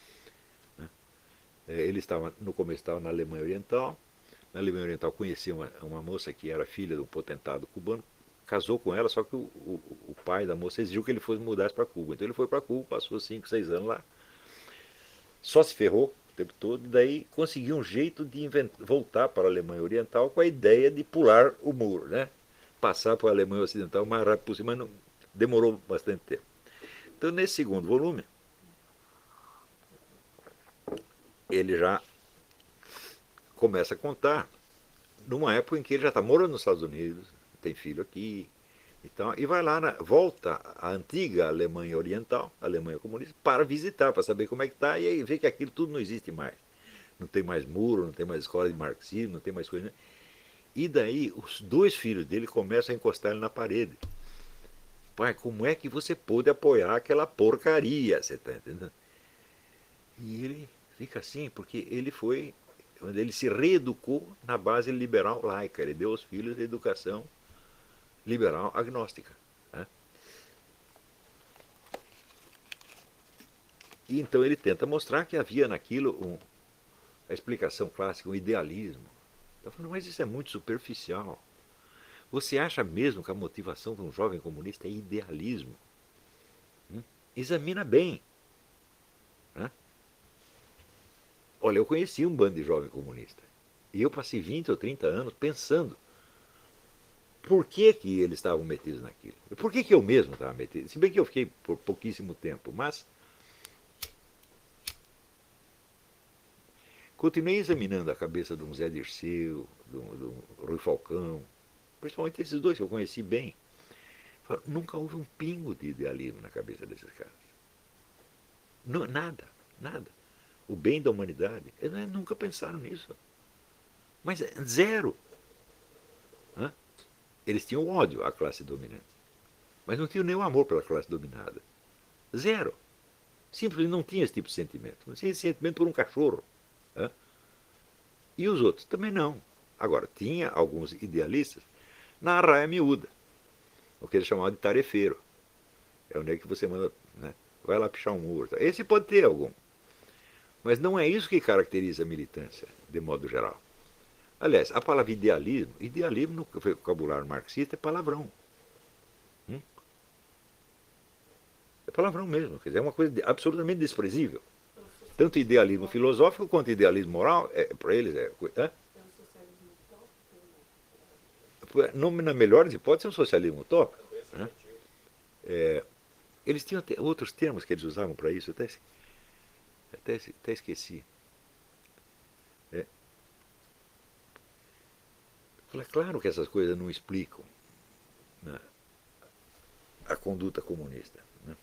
Speaker 1: Ele estava, no começo estava na Alemanha Oriental. Na Alemanha Oriental conhecia uma, uma moça que era filha de um potentado cubano. Casou com ela, só que o, o, o pai da moça exigiu que ele fosse mudar para Cuba. Então ele foi para Cuba, passou cinco, seis anos lá. Só se ferrou o tempo todo, e daí conseguiu um jeito de inventar, voltar para a Alemanha Oriental com a ideia de pular o muro, né? Passar para a Alemanha Ocidental o mais rápido possível, mas não, demorou bastante tempo. Então, nesse segundo volume, ele já começa a contar numa época em que ele já está morando nos Estados Unidos, tem filho aqui, então, e vai lá, na, volta à antiga Alemanha Oriental, Alemanha comunista, para visitar, para saber como é que está, e aí vê que aquilo tudo não existe mais. Não tem mais muro, não tem mais escola de marxismo, não tem mais coisa. E daí os dois filhos dele começam a encostar ele na parede. Pai, como é que você pôde apoiar aquela porcaria? Você está entendendo? E ele fica assim, porque ele foi, ele se reeducou na base liberal laica, ele deu aos filhos a educação liberal agnóstica. Né? E então ele tenta mostrar que havia naquilo um, a explicação clássica, um idealismo. Eu falo, mas isso é muito superficial. Você acha mesmo que a motivação de um jovem comunista é idealismo? Hum? Examina bem. Né? Olha, eu conheci um bando de jovem comunista. E eu passei vinte ou trinta anos pensando por que, que eles estavam metidos naquilo. Por que, que eu mesmo estava metido? Se bem que eu fiquei por pouquíssimo tempo, mas continuei examinando a cabeça de um Zé Dirceu, de um, de um Rui Falcão, principalmente esses dois que eu conheci bem. Nunca houve um pingo de idealismo na cabeça desses caras. Não, nada, nada. O bem da humanidade, eles nunca pensaram nisso. Mas zero. Hã? Eles tinham ódio à classe dominante. Mas não tinham nenhum amor pela classe dominada. Zero. Simplesmente não tinha esse tipo de sentimento. Não tinha esse sentimento por um cachorro. Hã? E os outros também não. Agora, tinha alguns idealistas na arraia miúda. O que eles chamavam de tarefeiro. É o nego que você manda, né, vai lá pichar um muro. Esse pode ter algum. Mas não é isso que caracteriza a militância, de modo geral. Aliás, a palavra idealismo, idealismo no vocabulário marxista é palavrão. Hum? É palavrão mesmo, quer dizer, é uma coisa absolutamente desprezível. Tanto idealismo filosófico quanto idealismo moral, é, para eles é... é? Na melhor das hipóteses, é um socialismo utópico. Né? É, eles tinham outros termos que eles usavam para isso, até, até, até esqueci. É. É claro que essas coisas não explicam, né, a conduta comunista. Né?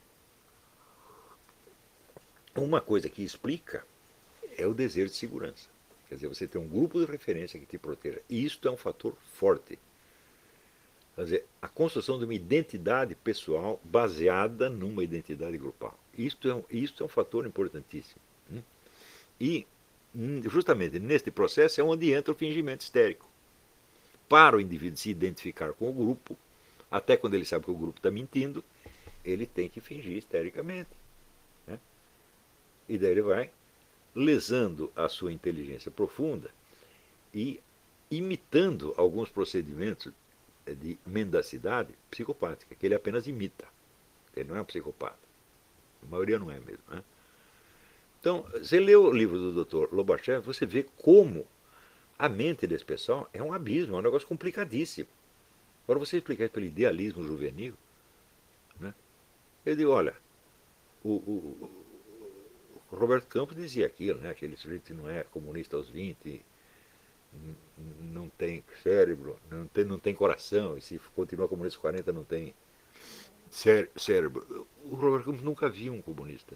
Speaker 1: Uma coisa que explica é o desejo de segurança. Quer dizer, você tem um grupo de referência que te proteja. E isso é um fator forte. Quer dizer, a construção de uma identidade pessoal baseada numa identidade grupal. Isto é um, isto é um fator importantíssimo. Né? E, justamente neste processo, é onde entra o fingimento histérico. Para o indivíduo se identificar com o grupo, até quando ele sabe que o grupo está mentindo, ele tem que fingir histericamente. Né? E daí ele vai lesando a sua inteligência profunda e imitando alguns procedimentos de mendacidade psicopática, que ele apenas imita. Ele não é um psicopata. A maioria não é mesmo. Né? Então, você lê o livro do doutor Lobachev, você vê como a mente desse pessoal é um abismo, é um negócio complicadíssimo. Agora, você explicar isso pelo idealismo juvenil, né? Eu digo, olha, o, o, o Roberto Campos dizia aquilo, né? Aquele sujeito que não é comunista aos vinte, não tem cérebro, não tem, não tem coração, e se continua comunista aos quarenta não tem cérebro. O Roberto Campos nunca viu um comunista.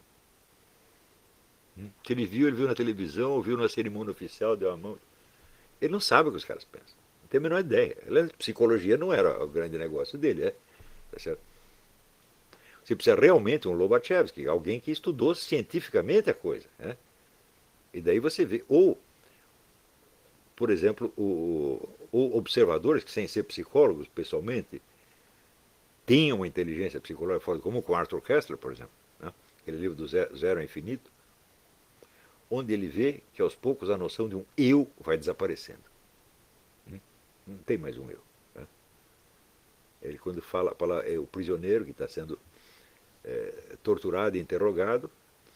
Speaker 1: O que ele viu, ele viu na televisão, ouviu na cerimônia oficial, deu a mão. Ele não sabe o que os caras pensam. Não tem a menor ideia. A psicologia não era o grande negócio dele, é? Tá certo? Você precisa realmente um Lobachevsky, alguém que estudou cientificamente a coisa. Né? E daí você vê. Ou, por exemplo, o, ou observadores que, sem ser psicólogos pessoalmente, tinham uma inteligência psicológica forte, como com Arthur Koestler, por exemplo. Né? Aquele livro do Zero ao Infinito, onde ele vê que aos poucos a noção de um eu vai desaparecendo. Não tem mais um eu. Né? Ele, quando fala, fala é o prisioneiro que está sendo é, torturado e interrogado,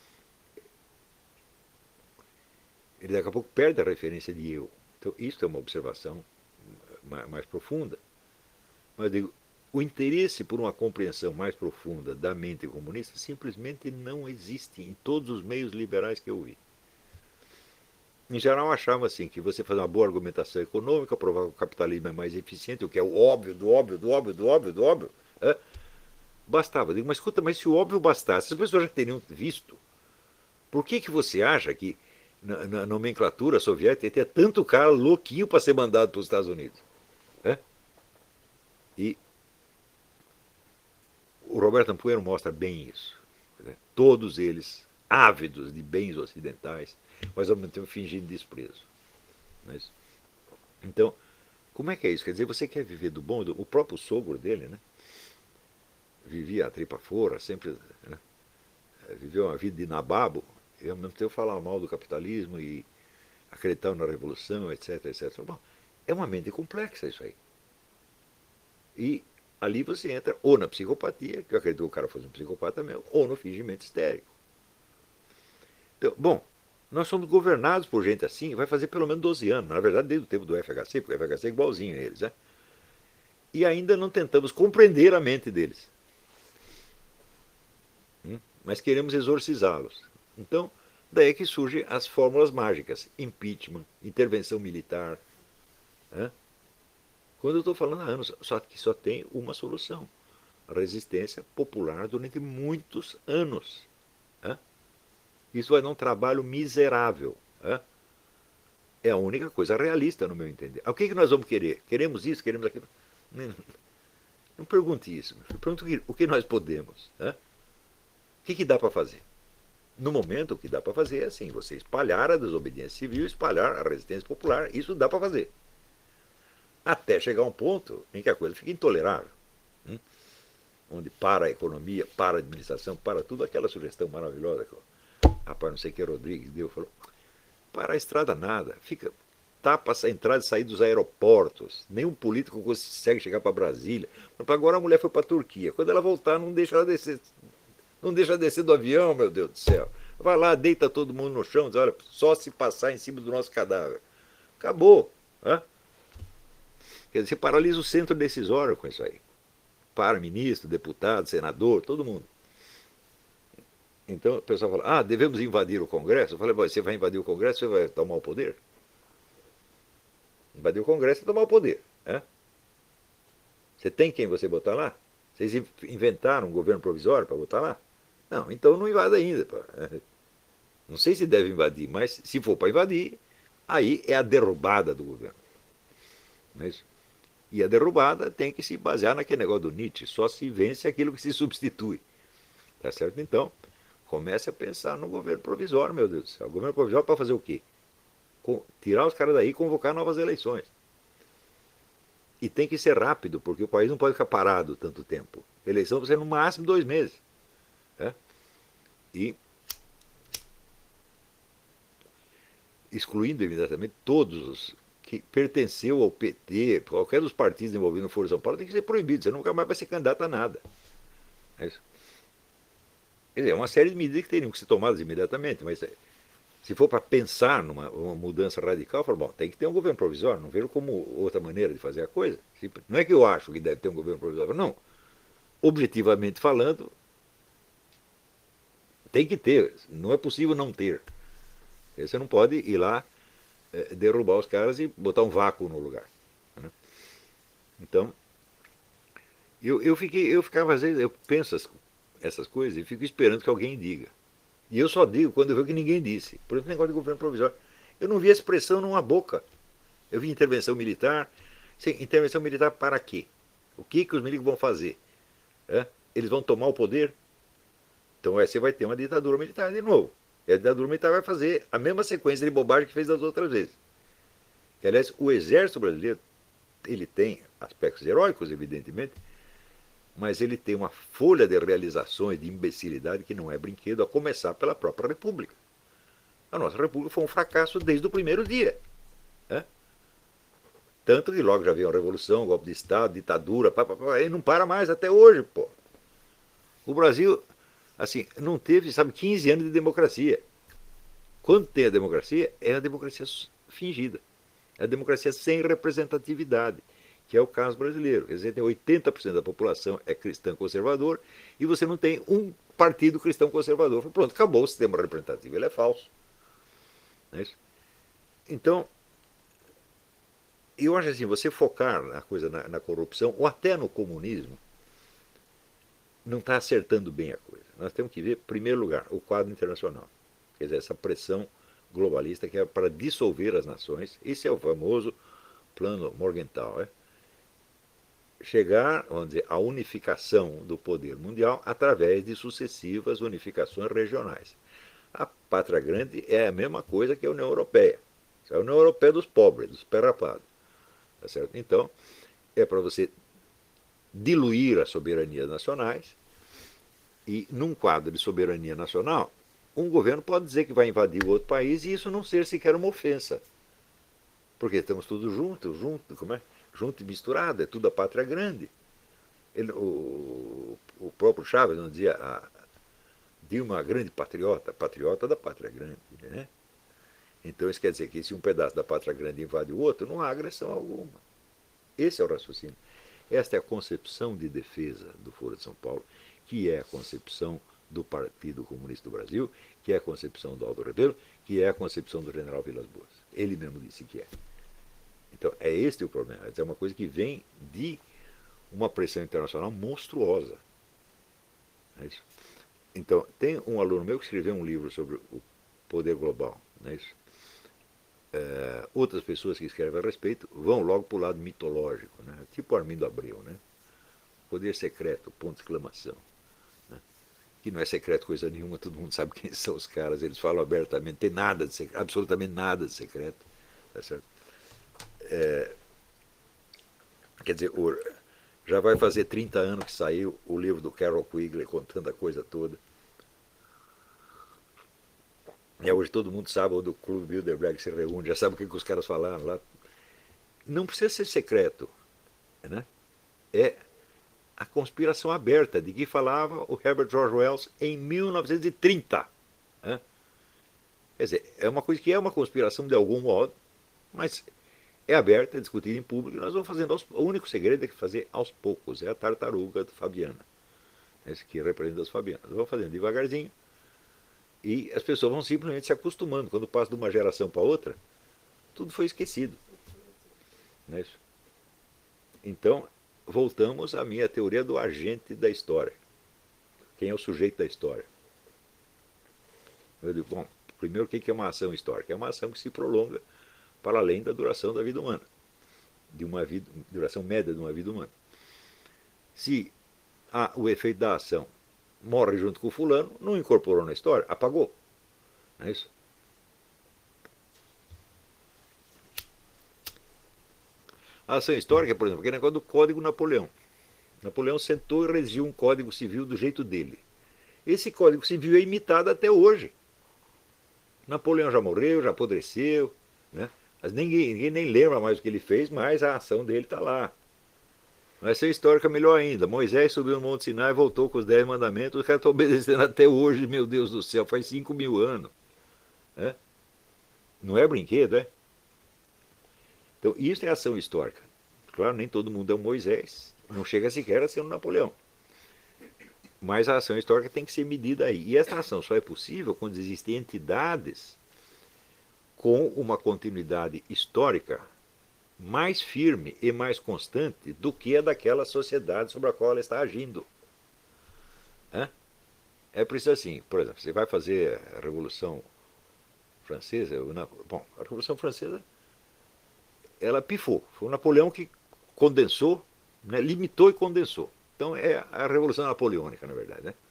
Speaker 1: ele daqui a pouco perde a referência de eu. Então, isso é uma observação mais, mais profunda. Mas eu digo, o interesse por uma compreensão mais profunda da mente comunista simplesmente não existe em todos os meios liberais que eu vi. Em geral, achavam assim, que você fazer uma boa argumentação econômica, provar que o capitalismo é mais eficiente, o que é o óbvio, do óbvio, do óbvio, do óbvio, do óbvio, é, bastava. Eu digo, mas escuta, mas se o óbvio bastasse, as pessoas já teriam visto. Por que, que você acha que na, na nomenclatura soviética tinha tanto cara louquinho para ser mandado para os Estados Unidos? É? E o Roberto Ampuero mostra bem isso. Né? Todos eles ávidos de bens ocidentais, mas ao mesmo tempo fingindo desprezo. Não é isso? Então, como é que é isso? Quer dizer, você quer viver do bom? O próprio sogro dele, né? Vivia a tripa fora, sempre, né? Viveu uma vida de nababo, e ao mesmo tempo falava mal do capitalismo e acreditava na revolução, etc, etcétera. Bom, é uma mente complexa isso aí. E ali você entra ou na psicopatia, que eu acredito que o cara fosse um psicopata mesmo, ou no fingimento histérico. Então, bom, nós somos governados por gente assim, vai fazer pelo menos doze anos, na verdade desde o tempo do F H C, porque o F H C é igualzinho a eles, né? E ainda não tentamos compreender a mente deles. Hum? Mas queremos exorcizá-los. Então, Daí é que surgem as fórmulas mágicas, impeachment, intervenção militar. Né? Quando eu estou falando há anos, só que só tem uma solução. A resistência popular durante muitos anos. Né? Isso vai dar um trabalho miserável. Né? É a única coisa realista, no meu entender. O que, que nós vamos querer? Queremos isso, queremos aquilo? Não, não pergunte isso. Pergunte o que nós podemos. Né? O que, que dá para fazer? No momento, o que dá para fazer é assim, você espalhar a desobediência civil, espalhar a resistência popular, isso dá para fazer. Até chegar a um ponto em que a coisa fica intolerável. Hum? Onde para a economia, para a administração, para tudo, aquela sugestão maravilhosa que o rapaz, não sei que, Rodrigues deu, falou, para a estrada nada, fica, tapa a entrada e saída dos aeroportos, nenhum político consegue chegar para Brasília. Agora a mulher foi para a Turquia, quando ela voltar não deixa ela descer. Não deixa descer do avião, meu Deus do céu. Vai lá, deita todo mundo no chão, diz, olha, só se passar em cima do nosso cadáver. Acabou. Né? Quer dizer, você paralisa o centro decisório com isso aí. Para ministro, deputado, senador, todo mundo. Então o pessoal fala, ah, devemos invadir o Congresso. Eu falei, você vai invadir o Congresso, você vai tomar o poder? Invadir o Congresso é tomar o poder. Né? Você tem quem você botar lá? Vocês inventaram um governo provisório para botar lá? Não, então não invada ainda. Pô. Não sei se deve invadir, mas se for para invadir, aí é a derrubada do governo. Não é isso? E a derrubada tem que se basear naquele negócio do Nietzsche, só se vence aquilo que se substitui. Tá certo? Então, comece a pensar no governo provisório, meu Deus do céu. O governo provisório para fazer o quê? Tirar os caras daí e convocar novas eleições. E tem que ser rápido, porque o país não pode ficar parado tanto tempo. Eleição vai ser no máximo dois meses. Né? E excluindo imediatamente todos os que pertenceu ao P T, qualquer dos partidos envolvidos no Foro de São Paulo, tem que ser proibido. Você nunca mais vai ser candidato a nada. É isso. Quer dizer, é uma série de medidas que teriam que ser tomadas imediatamente, mas se for para pensar numa uma mudança radical, eu falo, bom, tem que ter um governo provisório, não vejo como outra maneira de fazer a coisa. Não é que eu acho que deve ter um governo provisório, não. Objetivamente falando, tem que ter, não é possível não ter. Você não pode ir lá é, derrubar os caras e botar um vácuo no lugar. Né? Então, eu, eu, fiquei, eu ficava, às vezes, eu penso as, essas coisas e fico esperando que alguém diga. E eu só digo quando eu vejo que ninguém disse. Por exemplo, o negócio de governo provisório. Eu não vi a expressão numa boca. Eu vi intervenção militar. Sim, intervenção militar para quê? O que, que os milicos vão fazer? É? Eles vão tomar o poder? Então aí você vai ter uma ditadura militar de novo. E a ditadura militar vai fazer a mesma sequência de bobagem que fez das outras vezes. E, aliás, o exército brasileiro, ele tem aspectos heróicos, evidentemente, mas ele tem uma folha de realizações, de imbecilidade que não é brinquedo, a começar pela própria República. A nossa República foi um fracasso desde o primeiro dia. Né? Tanto que logo já veio a Revolução, golpe de Estado, ditadura, pá, pá, pá, e não para mais até hoje, pô. O Brasil, assim, não teve, sabe, quinze anos de democracia. Quando tem a democracia, é a democracia fingida. É a democracia sem representatividade, que é o caso brasileiro. Quer dizer, tem oitenta por cento da população é cristã conservador e você não tem um partido cristão conservador. Pronto, acabou o sistema representativo, ele é falso. Não é isso? Então, eu acho assim, você focar na coisa, na, na corrupção, ou até no comunismo, não está acertando bem a coisa. Nós temos que ver, em primeiro lugar, o quadro internacional. Quer dizer, essa pressão globalista que é para dissolver as nações. Esse é o famoso plano Morgenthau. É? Chegar, vamos dizer, à unificação do poder mundial através de sucessivas unificações regionais. A pátria grande é a mesma coisa que a União Europeia. É a União Europeia dos pobres, dos perrapados. Tá certo? Então, é para você diluir as soberanias nacionais e, num quadro de soberania nacional, um governo pode dizer que vai invadir o outro país e isso não ser sequer uma ofensa. Porque estamos todos juntos, juntos, como é? Junto e misturado, é tudo a pátria grande. Ele, o, o próprio Chaves não dizia a Dilma, a grande patriota, patriota da pátria grande. Né? Então isso quer dizer que se um pedaço da pátria grande invade o outro, não há agressão alguma. Esse é o raciocínio. Esta é a concepção de defesa do Foro de São Paulo, que é a concepção do Partido Comunista do Brasil, que é a concepção do Aldo Rebelo, que é a concepção do general Vilas Boas. Ele mesmo disse que é. Então, é este o problema. É uma coisa que vem de uma pressão internacional monstruosa. É isso. Então, tem um aluno meu que escreveu um livro sobre o poder global. Não é isso? É, outras pessoas que escrevem a respeito vão logo para o lado mitológico, né? Tipo Armindo Abreu, né? Poder secreto, ponto de exclamação. Né? Que não é secreto coisa nenhuma, todo mundo sabe quem são os caras, eles falam abertamente, tem nada de secreto, absolutamente nada de secreto. Tá certo? É, quer dizer, o, já vai fazer trinta anos que saiu o livro do Carol Quigley contando a coisa toda. E hoje todo mundo sabe, o do Clube Bilderberg se reúne, já sabe o que, que os caras falaram lá. Não precisa ser secreto. Né? É a conspiração aberta de que falava o Herbert George Wells em mil novecentos e trinta. Né? Quer dizer, é uma coisa que é uma conspiração de algum modo, mas é aberta, é discutida em público, e nós vamos fazendo aos, o único segredo é que fazer aos poucos, é a tartaruga do Fabiana. Esse que representa as Fabianas. Nós vamos fazendo devagarzinho, e as pessoas vão simplesmente se acostumando. Quando passa de uma geração para outra, tudo foi esquecido. Não é isso? Então, voltamos à minha teoria do agente da história. Quem é o sujeito da história? Eu digo, bom, primeiro, o que é uma ação histórica? É uma ação que se prolonga para além da duração da vida humana, de uma vida, duração média de uma vida humana. Se há o efeito da ação morre junto com o fulano, não incorporou na história, apagou. Não é isso? A ação histórica, por exemplo, aquele negócio do Código Napoleão. Napoleão sentou e redigiu um Código Civil do jeito dele. Esse Código Civil é imitado até hoje. Napoleão já morreu, já apodreceu, né? Mas ninguém, ninguém nem lembra mais o que ele fez, mas a ação dele está lá. Vai ser histórica melhor ainda. Moisés subiu no Monte Sinai e voltou com os dez mandamentos. Os caras estão obedecendo até hoje, meu Deus do céu, faz cinco mil anos. É? Não é brinquedo, é? Então, isso é ação histórica. Claro, nem todo mundo é um Moisés. Não chega sequer a ser um Napoleão. Mas a ação histórica tem que ser medida aí. E essa ação só é possível quando existem entidades com uma continuidade histórica mais firme e mais constante do que a daquela sociedade sobre a qual ela está agindo. É, é preciso assim, por exemplo, você vai fazer a Revolução Francesa, bom, a Revolução Francesa, ela pifou, foi o Napoleão que condensou, né, limitou e condensou. Então é a Revolução Napoleônica, na verdade. Né?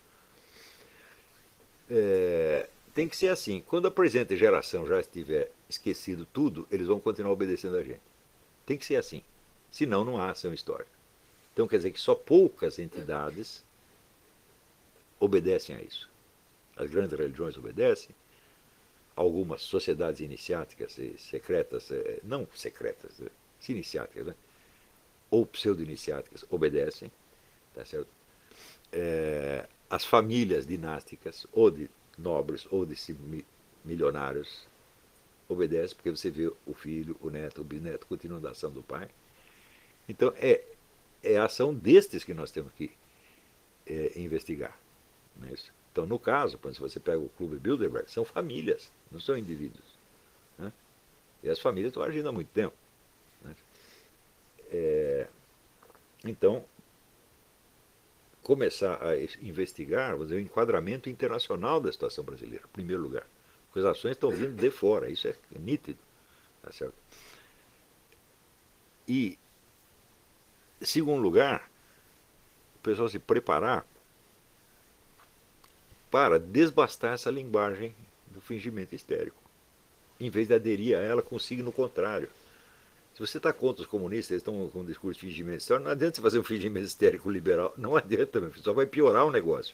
Speaker 1: É, tem que ser assim, quando a presente geração já estiver esquecido tudo, eles vão continuar obedecendo a gente. Tem que ser assim, senão não há ação histórica. Então quer dizer que só poucas entidades obedecem a isso. As grandes religiões obedecem, algumas sociedades iniciáticas e secretas, não secretas, iniciáticas, né? Ou pseudo-iniciáticas obedecem, tá certo? É, as famílias dinásticas, ou de nobres, ou de milionários, obedece porque você vê o filho, o neto, o bisneto continuando a ação do pai. Então é, é a ação destes que nós temos que é, investigar. Não é isso? Então, no caso, se você pega o Clube Bilderberg, são famílias, não são indivíduos. Né? E as famílias estão agindo há muito tempo. Né? É, então, começar a investigar, vamos dizer, o enquadramento internacional da situação brasileira, em primeiro lugar. Porque as ações estão vindo de fora, isso é nítido. Tá certo? E, em segundo lugar, o pessoal se preparar para desbastar essa linguagem do fingimento histérico. Em vez de aderir a ela com o signo contrário. Se você está contra os comunistas, eles estão com um discurso de fingimento histérico, não adianta você fazer um fingimento histérico liberal. Não adianta, meu filho, só vai piorar o negócio.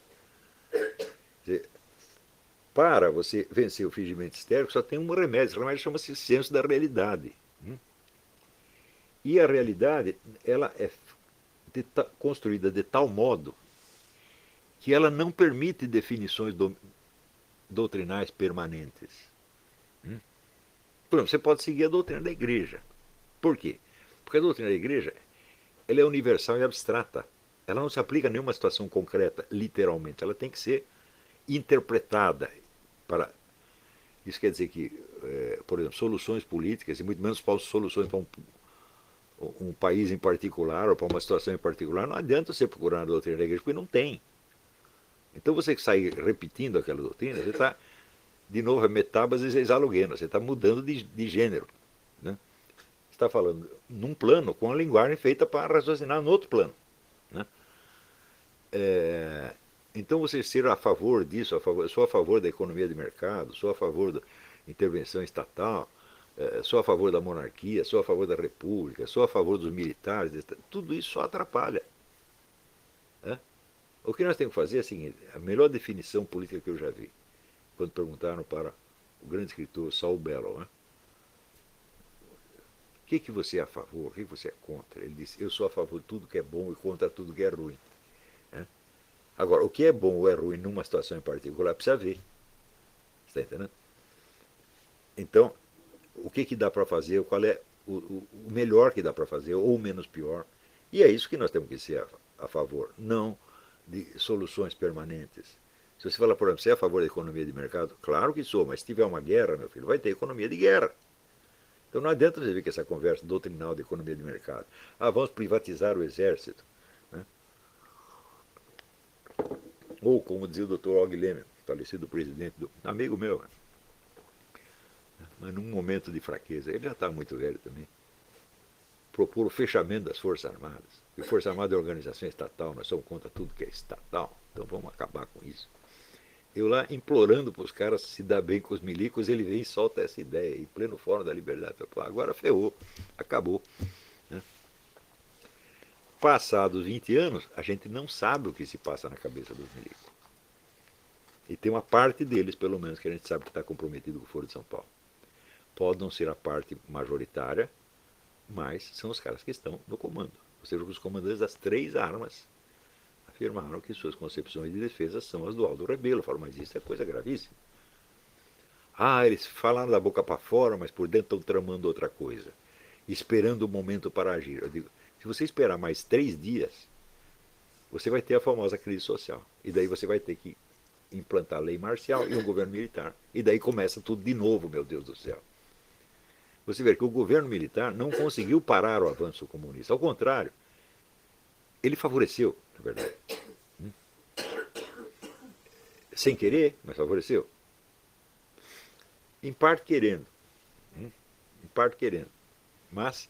Speaker 1: Para você vencer o fingimento histérico, só tem um remédio. Esse remédio chama-se senso da realidade. E a realidade, ela é de ta, construída de tal modo que ela não permite definições do, doutrinais permanentes. Por exemplo, você pode seguir a doutrina da igreja. Por quê? Porque a doutrina da igreja ela é universal e abstrata. Ela não se aplica a nenhuma situação concreta, literalmente. Ela tem que ser interpretada para... Isso quer dizer que, é, por exemplo, soluções políticas, e muito menos soluções para um, um país em particular ou para uma situação em particular, não adianta você procurar na doutrina da igreja, porque não tem. Então você que sai repetindo aquela doutrina, você está, de novo, é metábasis exalogena, você está mudando de, de gênero. Né? Você está falando num plano com a linguagem feita para raciocinar no outro plano. Né? É, então você ser a favor disso, a favor, sou a favor da economia de mercado, sou a favor da intervenção estatal, é, sou a favor da monarquia, sou a favor da república, sou a favor dos militares, tudo isso só atrapalha. Né? O que nós temos que fazer é o seguinte, a melhor definição política que eu já vi, quando perguntaram para o grande escritor Saul Bellow, né? O que, que você é a favor, o que, que você é contra? Ele disse, eu sou a favor de tudo que é bom e contra tudo que é ruim. Né? Agora, o que é bom ou é ruim numa situação em particular, precisa ver. Você está entendendo? Então, o que, que dá para fazer, qual é o, o, o melhor que dá para fazer, ou o menos pior. E é isso que nós temos que ser a, a favor, não de soluções permanentes. Se você fala, por exemplo, você é a favor da economia de mercado? Claro que sou, mas se tiver uma guerra, meu filho, vai ter economia de guerra. Então não adianta você ver que essa conversa doutrinal de economia de mercado. Ah, vamos privatizar o exército. Né? Ou, como dizia o doutor Og Lehmann, falecido presidente, do, amigo meu, né? Mas num momento de fraqueza, ele já está muito velho também, propor o fechamento das Forças Armadas. E Força Armada é organização estatal, nós somos contra tudo que é estatal, então vamos acabar com isso. Eu lá implorando para os caras se dar bem com os milicos, ele vem e solta essa ideia, em pleno Fórum da Liberdade. Eu falo, agora ferrou, acabou. Né? Passados vinte anos, a gente não sabe o que se passa na cabeça dos milicos. E tem uma parte deles, pelo menos, que a gente sabe que está comprometido com o Foro de São Paulo. Pode não ser a parte majoritária, mas são os caras que estão no comando. Ou seja, os comandantes das três armas afirmaram que suas concepções de defesa são as do Aldo Rebelo. Eu falo, mas isso é coisa gravíssima. Ah, eles falaram da boca para fora, mas por dentro estão tramando outra coisa, esperando o momento para agir. Eu digo, se você esperar mais três dias, você vai ter a famosa crise social. E daí você vai ter que implantar a lei marcial e um governo militar. E daí começa tudo de novo, meu Deus do céu. Você vê que o governo militar não conseguiu parar o avanço comunista. Ao contrário, ele favoreceu, na verdade. Sem querer, mas favoreceu. Em parte querendo. Em parte querendo. Mas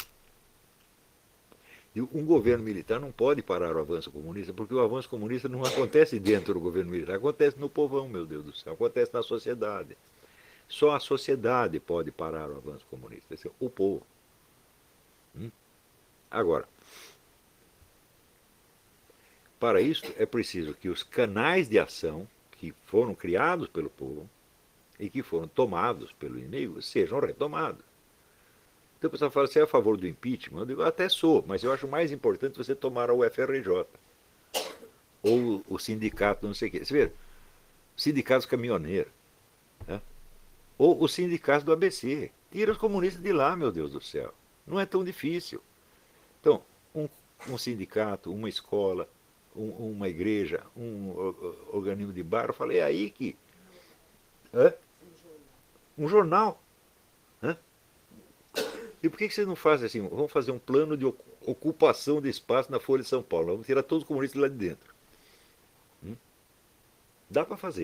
Speaker 1: um governo militar não pode parar o avanço comunista, porque o avanço comunista não acontece dentro do governo militar, acontece no povão, meu Deus do céu, acontece na sociedade. Só a sociedade pode parar o avanço comunista, esse é o povo. Hum? Agora, para isso é preciso que os canais de ação que foram criados pelo povo e que foram tomados pelo inimigo sejam retomados. Então o pessoal fala, você é a favor do impeachment? Eu digo, até sou, mas eu acho mais importante você tomar a U F R J. Ou o sindicato, não sei o quê. Você vê, sindicatos caminhoneiros. Né? Ou o sindicato do A B C. Tira os comunistas de lá, meu Deus do céu. Não é tão difícil. Então, um, um sindicato, uma escola, um, uma igreja, um uh, organismo de bar, eu falei, é aí que... Hã? Um jornal. Hã? E por que você não faz assim? Vamos fazer um plano de ocupação de espaço na Folha de São Paulo. Vamos tirar todos os comunistas lá de dentro. Hum? Dá para fazer.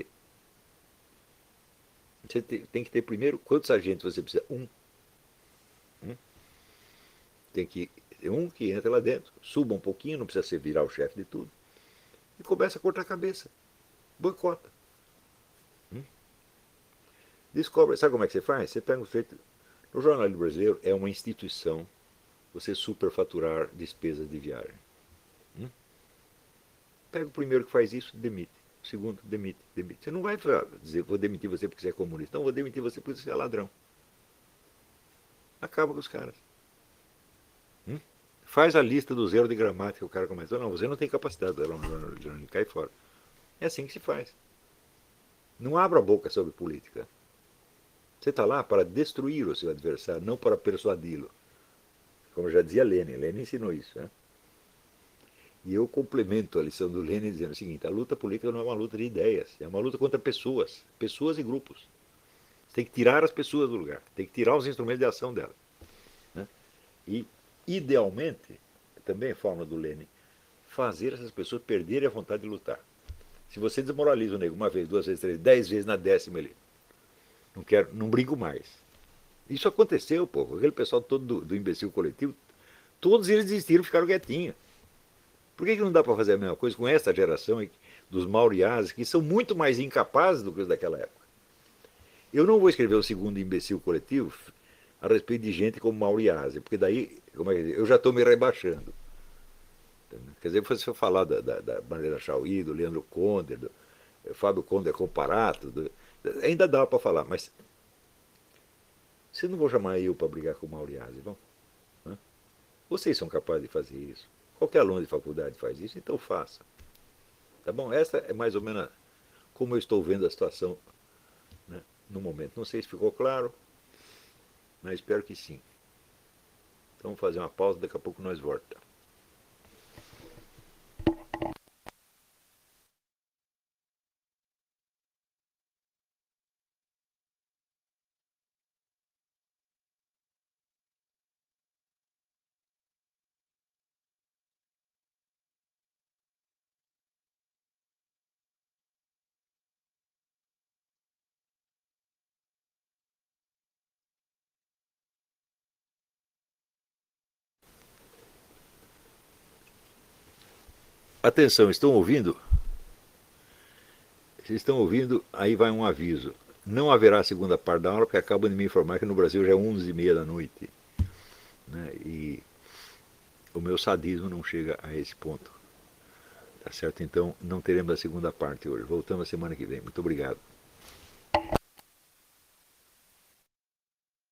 Speaker 1: Você tem que ter primeiro, quantos agentes você precisa? Um. Hum? Tem que ter um que entra lá dentro, suba um pouquinho, não precisa ser virar o chefe de tudo, e começa a cortar a cabeça. Boicota. Hum? Descobre, sabe como é que você faz? Você pega um feito... O jornalismo brasileiro é uma instituição você superfaturar despesas de viagem. Hum? Pega o primeiro que faz isso, demite. O segundo, demite, demite. Você não vai dizer, vou demitir você porque você é comunista. Não, vou demitir você porque você é ladrão. Acaba com os caras. Hum? Faz a lista do zero de gramática, o cara começa, não, você não tem capacidade de dar um jornalismo, cai fora. É assim que se faz. Não abra a boca sobre política. Você está lá para destruir o seu adversário, não para persuadi-lo. Como já dizia Lenin, Lenin ensinou isso. Né? E eu complemento a lição do Lenin dizendo o seguinte: a luta política não é uma luta de ideias, é uma luta contra pessoas, pessoas e grupos. Você tem que tirar as pessoas do lugar, tem que tirar os instrumentos de ação delas. Né? E, idealmente, também é forma do Lenin, fazer essas pessoas perderem a vontade de lutar. Se você desmoraliza o nego uma vez, duas vezes, três, dez vezes, na décima ele não quero, não brinco mais. Isso aconteceu, pô. Aquele pessoal todo do, do imbecil coletivo, todos eles desistiram, ficaram quietinhos. Por que, que não dá para fazer a mesma coisa com essa geração dos Mauriazes, que são muito mais incapazes do que os daquela época? Eu não vou escrever o segundo imbecil coletivo a respeito de gente como Mauriase, porque daí, como é que eu já estou me rebaixando. Quer dizer, se eu falar da, da, da Bandeira Chauí, do Leandro Conde, do Fábio Conde Comparato, do, ainda dá para falar, mas vocês não vão chamar eu para brigar com o Mauriase, vão? Hã? Vocês são capazes de fazer isso. Qualquer aluno de faculdade faz isso, então faça. Tá bom? Essa é mais ou menos como eu estou vendo a situação, né, no momento. Não sei se ficou claro, mas espero que sim. Então vamos fazer uma pausa, daqui a pouco nós voltamos. Atenção, estão ouvindo? Vocês estão ouvindo? Aí vai um aviso. Não haverá segunda parte da aula, porque acabam de me informar que no Brasil já é onze e meia da noite. Né? E o meu sadismo não chega a esse ponto. Tá certo? Então não teremos a segunda parte hoje. Voltamos a semana que vem. Muito obrigado.